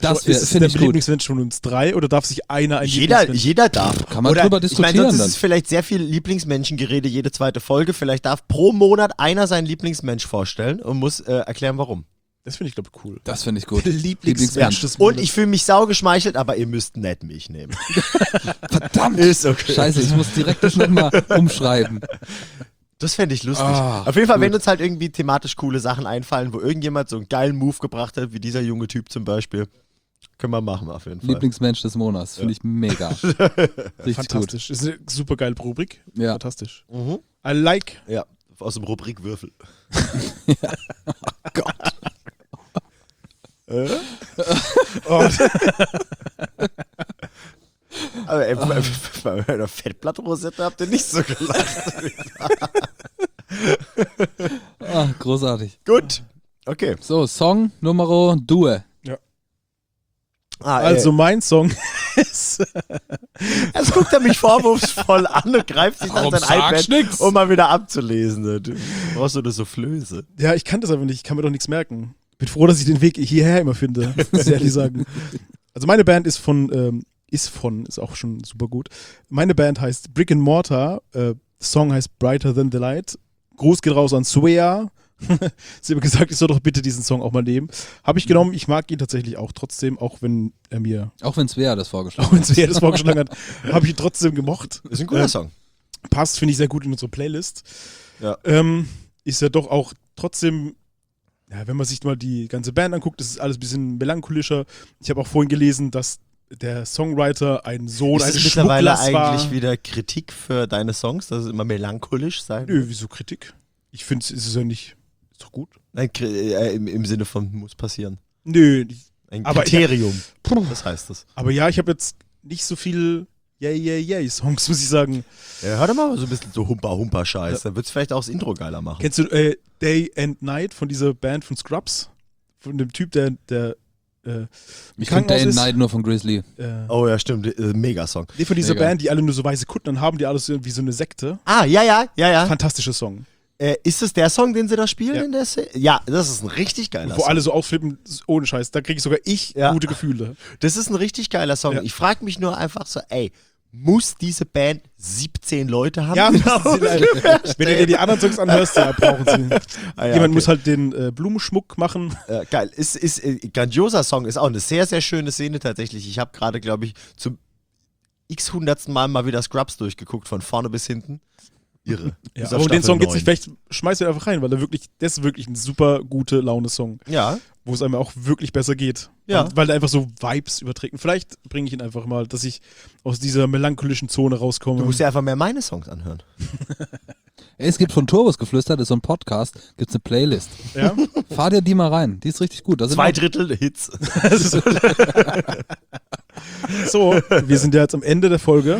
Das wär- ist es find der ich gut. Lieblingsmensch von uns drei oder darf sich einer ein Jeder, Lieblingsmensch... jeder darf. Kann man Oder, drüber Ich diskutieren meine, sonst dann. ist es vielleicht sehr viel Lieblingsmenschengerede jede zweite Folge. Vielleicht darf pro Monat einer seinen Lieblingsmensch vorstellen und muss äh, erklären, warum. Das finde ich, glaube ich, cool. Das finde ich gut. Lieblingsmensch des Und Monats. ich fühle mich sau geschmeichelt, aber ihr müsst nicht mich nehmen. Verdammt! Ist okay. Scheiße, ich muss direkt das nochmal umschreiben. Das fände ich lustig. Ah, Auf jeden Fall, gut. wenn uns halt irgendwie thematisch coole Sachen einfallen, wo irgendjemand so einen geilen Move gebracht hat, wie dieser junge Typ zum Beispiel, können wir machen auf jeden Fall. Lieblingsmensch des Monats. Finde ich mega. Richtig gut. Fantastisch. Ist eine super geile Rubrik. Ja. Fantastisch. Mhm. I like. Ja, aus dem Rubrik Würfel. Oh, Aber ey, bei, bei meiner Fettblattrosette habt ihr nicht so gelacht. Ah, großartig. Gut. Okay. So, Song Numero Due. Ah, also äh, mein Song ist... jetzt guckt er mich vorwurfsvoll an und greift sich Warum an sein sagst iPad, nix? um mal wieder abzulesen. Du brauchst du eine Soufflöse. Ja, ich kann das aber nicht. Ich kann mir doch nichts merken. Bin froh, dass ich den Weg hierher immer finde, muss ich ehrlich sagen. Also meine Band ist von, ähm, ist von, ist auch schon super gut. Meine Band heißt Brick and Mortar. Äh, Song heißt Brighter Than the Light. Gruß geht raus an Svea. Sie haben gesagt, ich soll doch bitte diesen Song auch mal nehmen. Habe ich genommen. Ich mag ihn tatsächlich auch trotzdem, auch wenn er mir, Auch wenn Svea das vorgeschlagen auch wenn Svea das vorgeschlagen hat, habe ich ihn trotzdem gemocht. Ist ein guter Äh, Song. Passt, finde ich, sehr gut in unsere Playlist. Ja. Ähm, ist ja doch auch trotzdem, ja, wenn man sich mal die ganze Band anguckt, das ist alles ein bisschen melancholischer. Ich habe auch vorhin gelesen, dass der Songwriter ein Sohn Ist eines es mittlerweile Schmugglers war. eigentlich wieder Kritik für deine Songs, dass es immer melancholisch sein? Nö, wieso Kritik? Ich finde, es ist ja nicht, ist doch gut. Nein, Kri- äh, im, im Sinne von muss passieren. Nö, ich- Ein Aber ich- Kriterium. Das heißt es. aber ja, ich habe jetzt nicht so viel Yay, Yay, Yay Songs, muss ich sagen. Ja, hör doch mal so ein bisschen so Humper-Humper-Scheiß. Dann wird es vielleicht auch das Intro geiler machen. Kennst du äh, Day and Night von dieser Band von Scrubs? Von dem Typ, der, der äh, im Ich kenne Krankenhaus Day and ist? Night nur von Grizzly. Äh, Oh ja, stimmt. Äh, Megasong. Nee, von dieser Mega. Band, die alle nur so weiße Kutten dann haben, die alles so wie so eine Sekte. Ah, ja, ja, ja, ja. Fantastischer Song. Äh, ist es der Song, den sie da spielen Ja. in der Szene? Ja, das ist ein richtig geiler Wo Song. alle so ausflippen, ohne Scheiß. Da kriege ich sogar ich Ja. gute Gefühle. Das ist ein richtig geiler Song. Ja. Ich frage mich nur einfach so, ey, muss diese Band siebzehn Leute haben? Ja, die müssen da sie leider. ungefähr Wenn du dir die anderen Songs anhörst, ja, brauchen sie. Ah, ja, Jemand okay. muss halt den äh, Blumenschmuck machen. Äh, geil. Ist, ist äh, grandioser Song, ist auch eine sehr, sehr schöne Szene tatsächlich. Ich habe gerade, glaube ich, zum x-hundertsten Mal mal wieder Scrubs durchgeguckt, von vorne bis hinten. Irre. Ja, Bis aber auf um den Staffel Song geht's nicht. neun. Vielleicht schmeißt du einfach rein, weil er wirklich, das ist wirklich ein super gute Laune-Song, Ja, wo es einem auch wirklich besser geht. Ja. Weil, weil er einfach so Vibes überträgt. Und vielleicht bringe ich ihn einfach mal, dass ich aus dieser melancholischen Zone rauskomme. du musst ja einfach mehr meine Songs anhören. Ey, es gibt von Turbos geflüstert, das ist so ein Podcast, gibt es eine Playlist. Ja? Fahr dir die mal rein, die ist richtig gut. Da sind Zwei auch- Drittel der Hits. So, wir sind ja jetzt am Ende der Folge.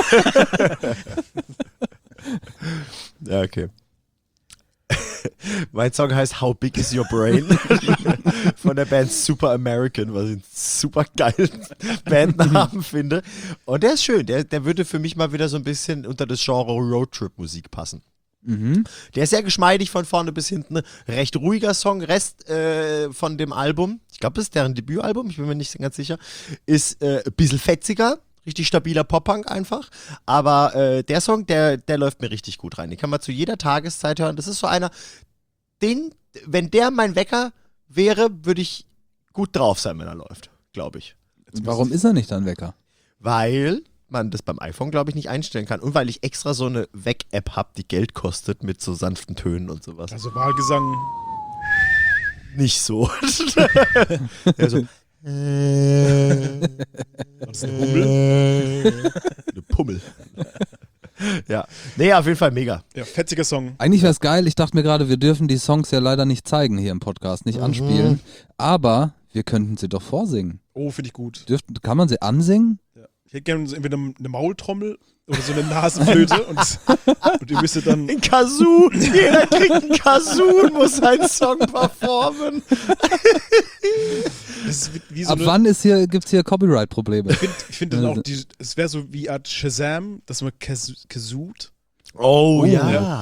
Ja, okay. Mein Song heißt How Big Is Your Brain von der Band Super American, was ich einen super geilen Bandnamen finde. Und der ist schön, der, der würde für mich mal wieder so ein bisschen unter das Genre Roadtrip-Musik passen. Mhm. Der ist sehr geschmeidig von vorne bis hinten, recht ruhiger Song. Rest äh, von dem Album, ich glaube, das ist deren Debütalbum, ich bin mir nicht ganz sicher, ist äh, ein bisschen fetziger. Richtig stabiler Pop-Punk einfach. Aber äh, der Song, der, der läuft mir richtig gut rein. Den kann man zu jeder Tageszeit hören. Das ist so einer, den, wenn der mein Wecker wäre, würde ich gut drauf sein, wenn er läuft. Glaube ich. Warum ist er nicht dein Wecker? Weil man das beim iPhone, glaube ich, nicht einstellen kann. Und weil ich extra so eine Weck-App habe, die Geld kostet mit so sanften Tönen und sowas. Also Wahlgesang. Nicht so. ja, so. Was ist ein Hummel? Eine Pummel. Ja. Nee, auf jeden Fall mega. Ja, fetziger Song. Eigentlich wäre es geil, ich dachte mir gerade, wir dürfen die Songs ja leider nicht zeigen hier im Podcast, nicht anspielen. Aber wir könnten sie doch vorsingen. Oh, finde ich gut. Dürften, kann man sie ansingen? Ja. Ich hätte gerne so entweder eine Maultrommel oder so eine Nasenflöte und, und ihr müsstet dann. Ein Kazoo. Jeder kriegt einen Kazoo und muss seinen Song performen. Das ist wie, wie so Ab eine, wann ist hier, gibt es hier Copyright-Probleme? Ich finde ich find dann auch, die, es wäre so wie Art Shazam, dass man kas- kazooht. Oh, Oh, ja. ja.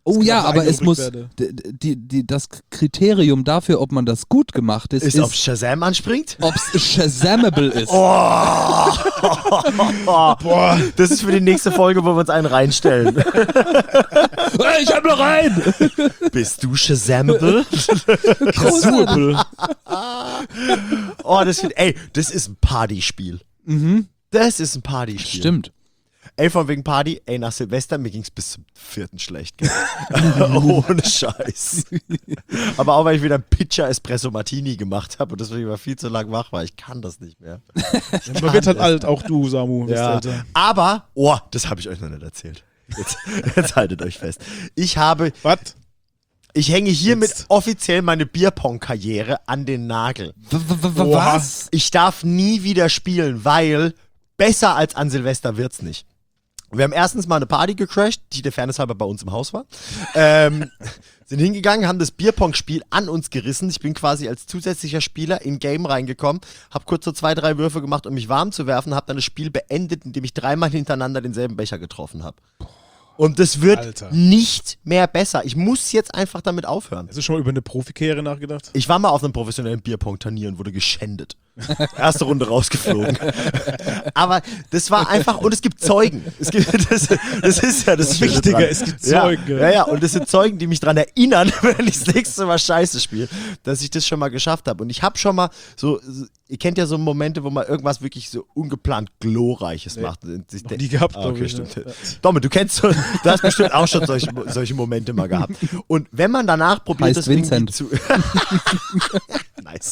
Oh ja, genau aber eine es muss, Rubrik d- d- die, die, das Kriterium dafür, ob man das gut gemacht ist, Ist, ist, auf Shazam anspringt? ob es Shazamable ist. Oh. Boah. Das ist für die nächste Folge, wo wir uns einen reinstellen. Hey, ich hab noch rein! Bist du Shazamable? Großartig. Oh, das find, ey, das ist ein Partyspiel. Mhm. Das ist ein Partyspiel. Stimmt. Ey, von wegen Party, ey, nach Silvester, mir ging's bis zum vierten schlecht. Gell? Ohne Scheiß. Aber auch, weil ich wieder einen Pitcher Espresso Martini gemacht habe und deswegen war viel zu lang wach war. Ich kann das nicht mehr. Ja, man wird halt alt, auch du, Samu. wirst Ja. älter. Aber, oh, das habe ich euch noch nicht erzählt. Jetzt, jetzt haltet euch fest. Ich habe, Was? ich hänge hiermit Jetzt. offiziell meine Bierpong-Karriere an den Nagel. W -w -w Oha. Was? Ich darf nie wieder spielen, weil besser als an Silvester wird's nicht. Wir haben erstens mal eine Party gecrashed, die der Fairness halber bei uns im Haus war. Ähm, sind hingegangen, haben das Bierpong-Spiel an uns gerissen. Ich bin quasi als zusätzlicher Spieler in Game reingekommen, habe kurz so zwei, drei Würfe gemacht, um mich warm zu werfen, habe dann das Spiel beendet, indem ich dreimal hintereinander denselben Becher getroffen habe. Und das wird Alter. nicht mehr besser. Ich muss jetzt einfach damit aufhören. Hast du schon mal über eine Profikarriere nachgedacht? Ich war mal auf einem professionellen Bierpong-Turnier und wurde geschändet. Erste Runde rausgeflogen. Aber das war einfach, und es gibt Zeugen. Es gibt, das, das ist ja das, Das Schöne Wichtige, dran. es gibt Ja, Zeugen. ja, ja, und es sind Zeugen, die mich daran erinnern, wenn ich das nächste Mal Scheiße spiele, dass ich das schon mal geschafft habe. Und ich habe schon mal so, so, ihr kennt ja so Momente, wo man irgendwas wirklich so ungeplant Glorreiches Nee, macht. Und sich Noch denkt- nie gehabt, Ah, glaube okay, ich. stimmt. Ja. Domme, du kennst so, du hast bestimmt auch schon solche, solche Momente mal gehabt. Und wenn man danach probiert, Heißt das irgendwie Vincent. zu. Nice.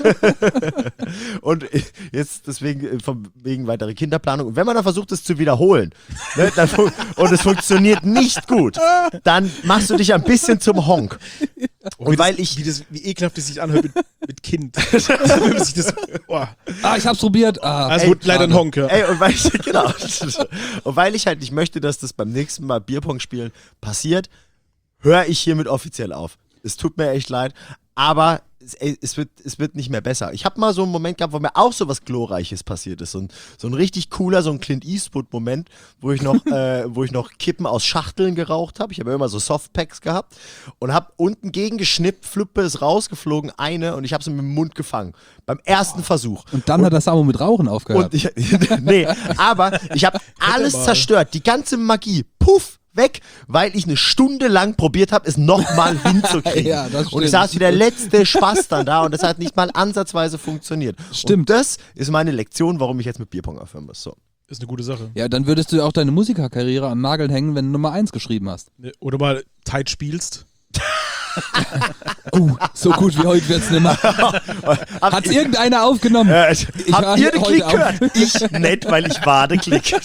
Und jetzt deswegen von wegen weitere Kinderplanung. Und wenn man dann versucht, es zu wiederholen, ne, dann, fu- und es funktioniert nicht gut, dann machst du dich ein bisschen zum Honk. Und Und wie weil das, ich Wie, das, wie ekelhaft es sich anhört mit, mit Kind. Wenn man sich das, oh. Ah, ich hab's probiert. Ah, Also Ey, gut, leider ein schade. Honk, ja. Ey, und weil ich, genau. Und weil ich halt nicht möchte, dass das beim nächsten Mal Bierpong spielen passiert, höre ich hiermit offiziell auf. Es tut mir echt leid, aber es, ey, es, wird, es wird nicht mehr besser. Ich habe mal so einen Moment gehabt, wo mir auch so was Glorreiches passiert ist. So ein, so ein richtig cooler, so ein Clint Eastwood-Moment, wo ich noch, äh, wo ich noch Kippen aus Schachteln geraucht habe. Ich habe ja immer so Softpacks gehabt und habe unten gegengeschnippt, Flippe ist rausgeflogen, eine, und ich habe sie mit dem Mund gefangen. Beim ersten Versuch. Und dann hat das Samu mit Rauchen aufgehört. Und ich, nee, aber ich habe alles mal. zerstört, die ganze Magie, puff, weg, weil ich eine Stunde lang probiert habe, es nochmal hinzukriegen. Ja, das und ich stimmt. saß wie der letzte Spaß dann da und das hat nicht mal ansatzweise funktioniert. Stimmt. Und das ist meine Lektion, warum ich jetzt mit Bierpong aufhören muss. So. Ist eine gute Sache. Ja, dann würdest du auch deine Musikerkarriere an Nageln hängen, wenn du Nummer eins geschrieben hast. Ne, Oder mal tight spielst. Oh, so gut wie heute wird's nimmer. Hat's irgendeiner aufgenommen? Äh, Ich habt war ihr den heute Klick auf. gehört? Ich nicht, weil ich warte Klick.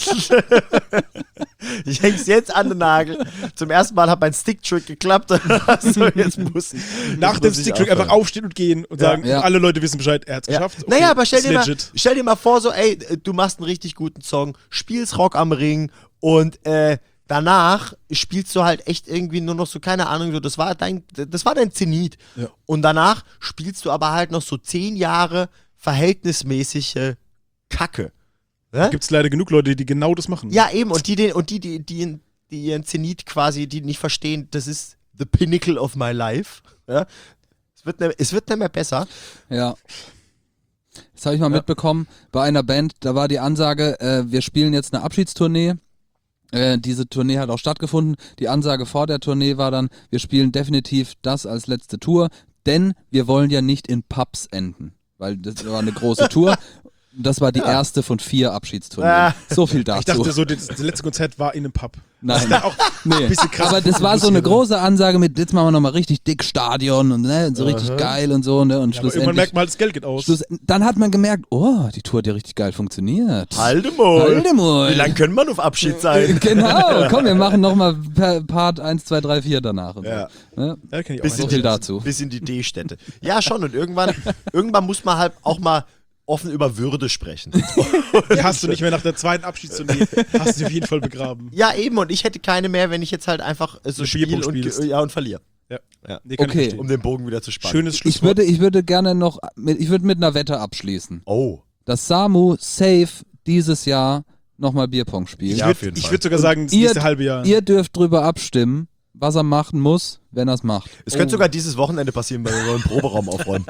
Ich häng's jetzt an den Nagel. Zum ersten Mal hat mein Stick-Trick geklappt. Also jetzt muss ich. Nach jetzt dem muss ich Sticktrick aufhören. einfach aufstehen und gehen und Ja. sagen, Ja. alle Leute wissen Bescheid, er hat's Ja. geschafft. Okay, Naja, aber stell ist dir, mal, legit. stell dir mal vor, so, ey, du machst einen richtig guten Song, spielst Rock am Ring und äh, danach spielst du halt echt irgendwie nur noch so, keine Ahnung, so, das war dein, das war dein Zenit. Ja. Und danach spielst du aber halt noch so zehn Jahre verhältnismäßige Kacke. Ne? Gibt es leider genug Leute, die genau das machen. Ja, eben, und die, den, und die, die, die, die ihren Zenit quasi, die nicht verstehen, das ist the pinnacle of my life. Ja? Es wird ne, es wird nicht mehr besser. Ja. Das habe ich mal Ja. mitbekommen bei einer Band, da war die Ansage, äh, wir spielen jetzt eine Abschiedstournee. Äh, diese Tournee hat auch stattgefunden. Die Ansage vor der Tournee war dann, wir spielen definitiv das als letzte Tour, denn wir wollen ja nicht in Pubs enden. Weil das war eine große Tour. Das war die erste von vier Abschiedstourneen. Ah. So viel dazu. Ich dachte so, das, das letzte Konzert war in einem Pub. Nein. Auch Nee. bisschen krass. Aber das war so eine Musiker. große Ansage mit, jetzt machen wir nochmal richtig dick Stadion und, ne, und so richtig geil und so. Ne, und Ja, aber irgendwann schlussendlich, merkt man halt, das Geld geht aus. schluss, dann hat man gemerkt, oh, die Tour hat ja richtig geil funktioniert. Halte mal. Halte mal. Wie lange können wir auf Abschied sein? Genau, komm, wir machen nochmal Part eins, zwei, drei, vier danach. Und Ja. so. Ne? Ja, kenn ich auch. Bis So in viel die- dazu. Bis in die D-Städte. Ja, schon. Und irgendwann, irgendwann muss man halt auch mal offen über Würde sprechen. Die hast du nicht mehr nach der zweiten Abschiedstournee. Hast du auf jeden Fall begraben. Ja, eben. Und ich hätte keine mehr, wenn ich jetzt halt einfach äh, so Mit spiele Bierpunkt und, spielst. ge- ja, und verliere. Ja. Ja. Nee, kann Okay. ich verstehen. Um den Bogen wieder zu spannen. Schönes Ich Schlusswort. würde, ich würde gerne noch, mit, ich würde mit einer Wette abschließen, Oh. dass Samu safe dieses Jahr nochmal Bierpong spielt. Ich Ja, würde auf jeden ich Fall. würd sogar sagen, das Ihr- nächste halbe Jahr. Ihr dürft drüber abstimmen, was er machen muss, wenn er es macht. Es könnte sogar dieses Wochenende passieren, weil wir einen Proberaum aufräumen.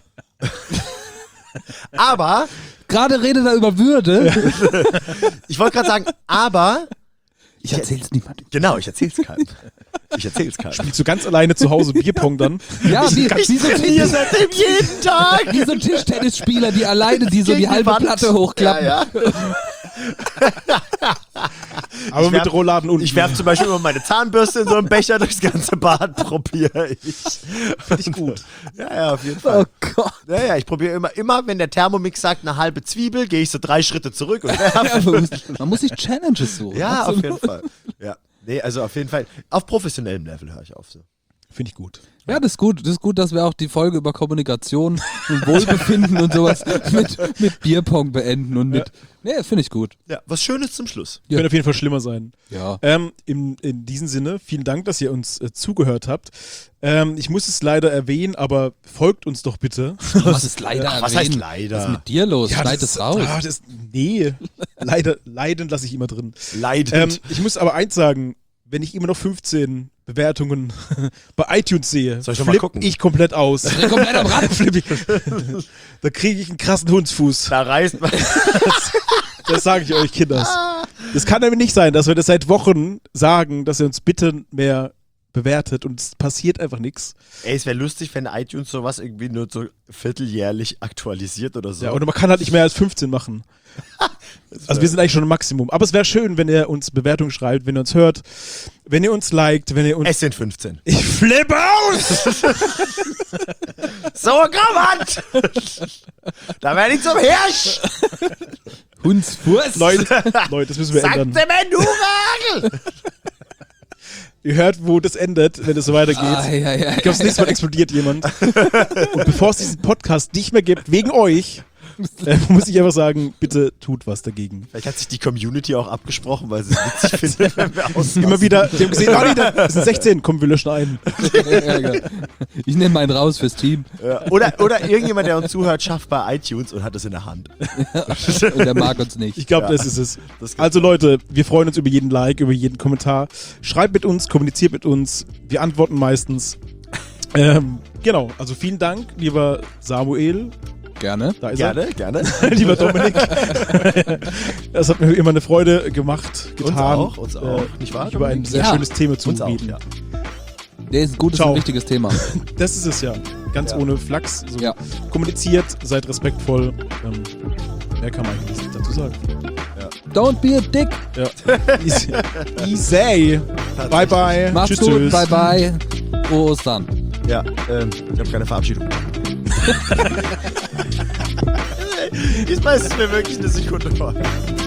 Aber, Gerade redet er über Würde. ich wollte gerade sagen, aber, Ich erzähl's niemandem. genau, ich erzähl's keinem. Ich erzähl's keinem. Spielst du ganz alleine zu Hause Bierpong dann? Ja, wie, Ich wie, so, trainiere seitdem jeden Tag. wie so Tischtennisspieler, die alleine, die so Gegen die halbe Wand. Platte hochklappen. Ja, ja. Aber Ich mit werf- Rollladen unten. Ich werfe zum Beispiel immer meine Zahnbürste in so einen Becher durchs ganze Bad, probiere ich. Finde ich gut. Ja, ja, auf jeden Fall. Oh Gott. Ja, ja, ich probiere immer, immer, wenn der Thermomix sagt, eine halbe Zwiebel, gehe ich so drei Schritte zurück und werfe. Ja, man, muss, man muss sich Challenges suchen. Ja, auf Absolut. jeden Fall. Ja. Nee, also auf jeden Fall. Auf professionellem Level höre ich auf so. Finde ich gut. Ja, das ist gut. Das ist gut, dass wir auch die Folge über Kommunikation und Wohlbefinden und sowas mit, mit Bierpong beenden und mit. Nee, finde ich gut. Ja, was Schönes zum Schluss. Ja. Könnte auf jeden Fall schlimmer sein. Ja. Ähm, in, in diesem Sinne, vielen Dank, dass ihr uns äh, zugehört habt. Ähm, ich muss es leider erwähnen, aber folgt uns doch bitte. Was ist leider Ach, was erwähnen? heißt leider? Was ist mit dir los? Schneid das es ist- raus. Ah, das, nee, leider, leiden lasse ich immer drin. Leidend. Ähm, ich muss aber eins sagen, wenn ich immer noch fünfzehn Bewertungen bei iTunes sehe, Soll ich noch mal flipp gucken? ich komplett aus. Ich bin komplett am Rad. Flipp ich. Da kriege ich einen krassen Hundsfuß. da reißt man. Das sage ich euch, Kinders. Das kann nämlich nicht sein, dass wir das seit Wochen sagen, dass ihr uns bitte mehr bewertet und es passiert einfach nichts. Ey, es wäre lustig, wenn iTunes sowas irgendwie nur so vierteljährlich aktualisiert oder so. Ja, und man kann halt nicht mehr als fünfzehn machen. Also wir sind eigentlich schon im Maximum. Aber es wäre schön, wenn ihr uns Bewertungen schreibt, wenn ihr uns hört, wenn ihr uns liked, wenn ihr uns... es sind fünfzehn. Ich flippe aus! So, Grammat! Da werde ich zum Hirsch! Hundsfuß. Leute, Leute, das müssen wir Sagte ändern. Menuragel! Ihr hört, wo das endet, wenn es so weitergeht. Ah, ja, ja. Ich glaube, das nächste Mal explodiert jemand. Und bevor es diesen Podcast nicht mehr gibt, wegen euch, äh, muss ich einfach sagen, bitte tut was dagegen. Vielleicht hat sich die Community auch abgesprochen, weil sie es witzig findet, wenn wir auslassen. Immer wieder, die haben gesehen, oh, nee, das sind sechzehn, komm, wir löschen einen. Ja, ja. Ich nehme meinen raus fürs Team. Ja. Oder, oder irgendjemand, der uns zuhört, schafft bei iTunes und hat es in der Hand. Und der mag uns nicht. Ich glaube, Ja. das ist es. Das Also Leute, wir freuen uns über jeden Like, über jeden Kommentar. Schreibt mit uns, kommuniziert mit uns. Wir antworten meistens. Ähm, genau, also vielen Dank, lieber Samuel. Gerne. Da ist Gerne, gerne. er. Lieber Dominik. Das hat mir immer eine Freude gemacht, Uns getan. auch, uns auch. Nicht wahr, Über ein Dominik? sehr Ja, schönes Thema zu Uns auch, reden. ja. Der ist ein gutes Ciao. und wichtiges Thema. Das ist es ja. Ganz Ja. ohne Flachs. So Ja. Kommuniziert, seid respektvoll. Ähm, mehr kann man eigentlich nicht dazu sagen. Don't be a dick. Ja. Easy. Easy. Bye bye. Macht's tschüss, gut. tschüss. Bye bye. Frohe Ostern. Ja, ähm, ich habe keine Verabschiedung. Diesmal ist es mir wirklich eine Sekunde vor.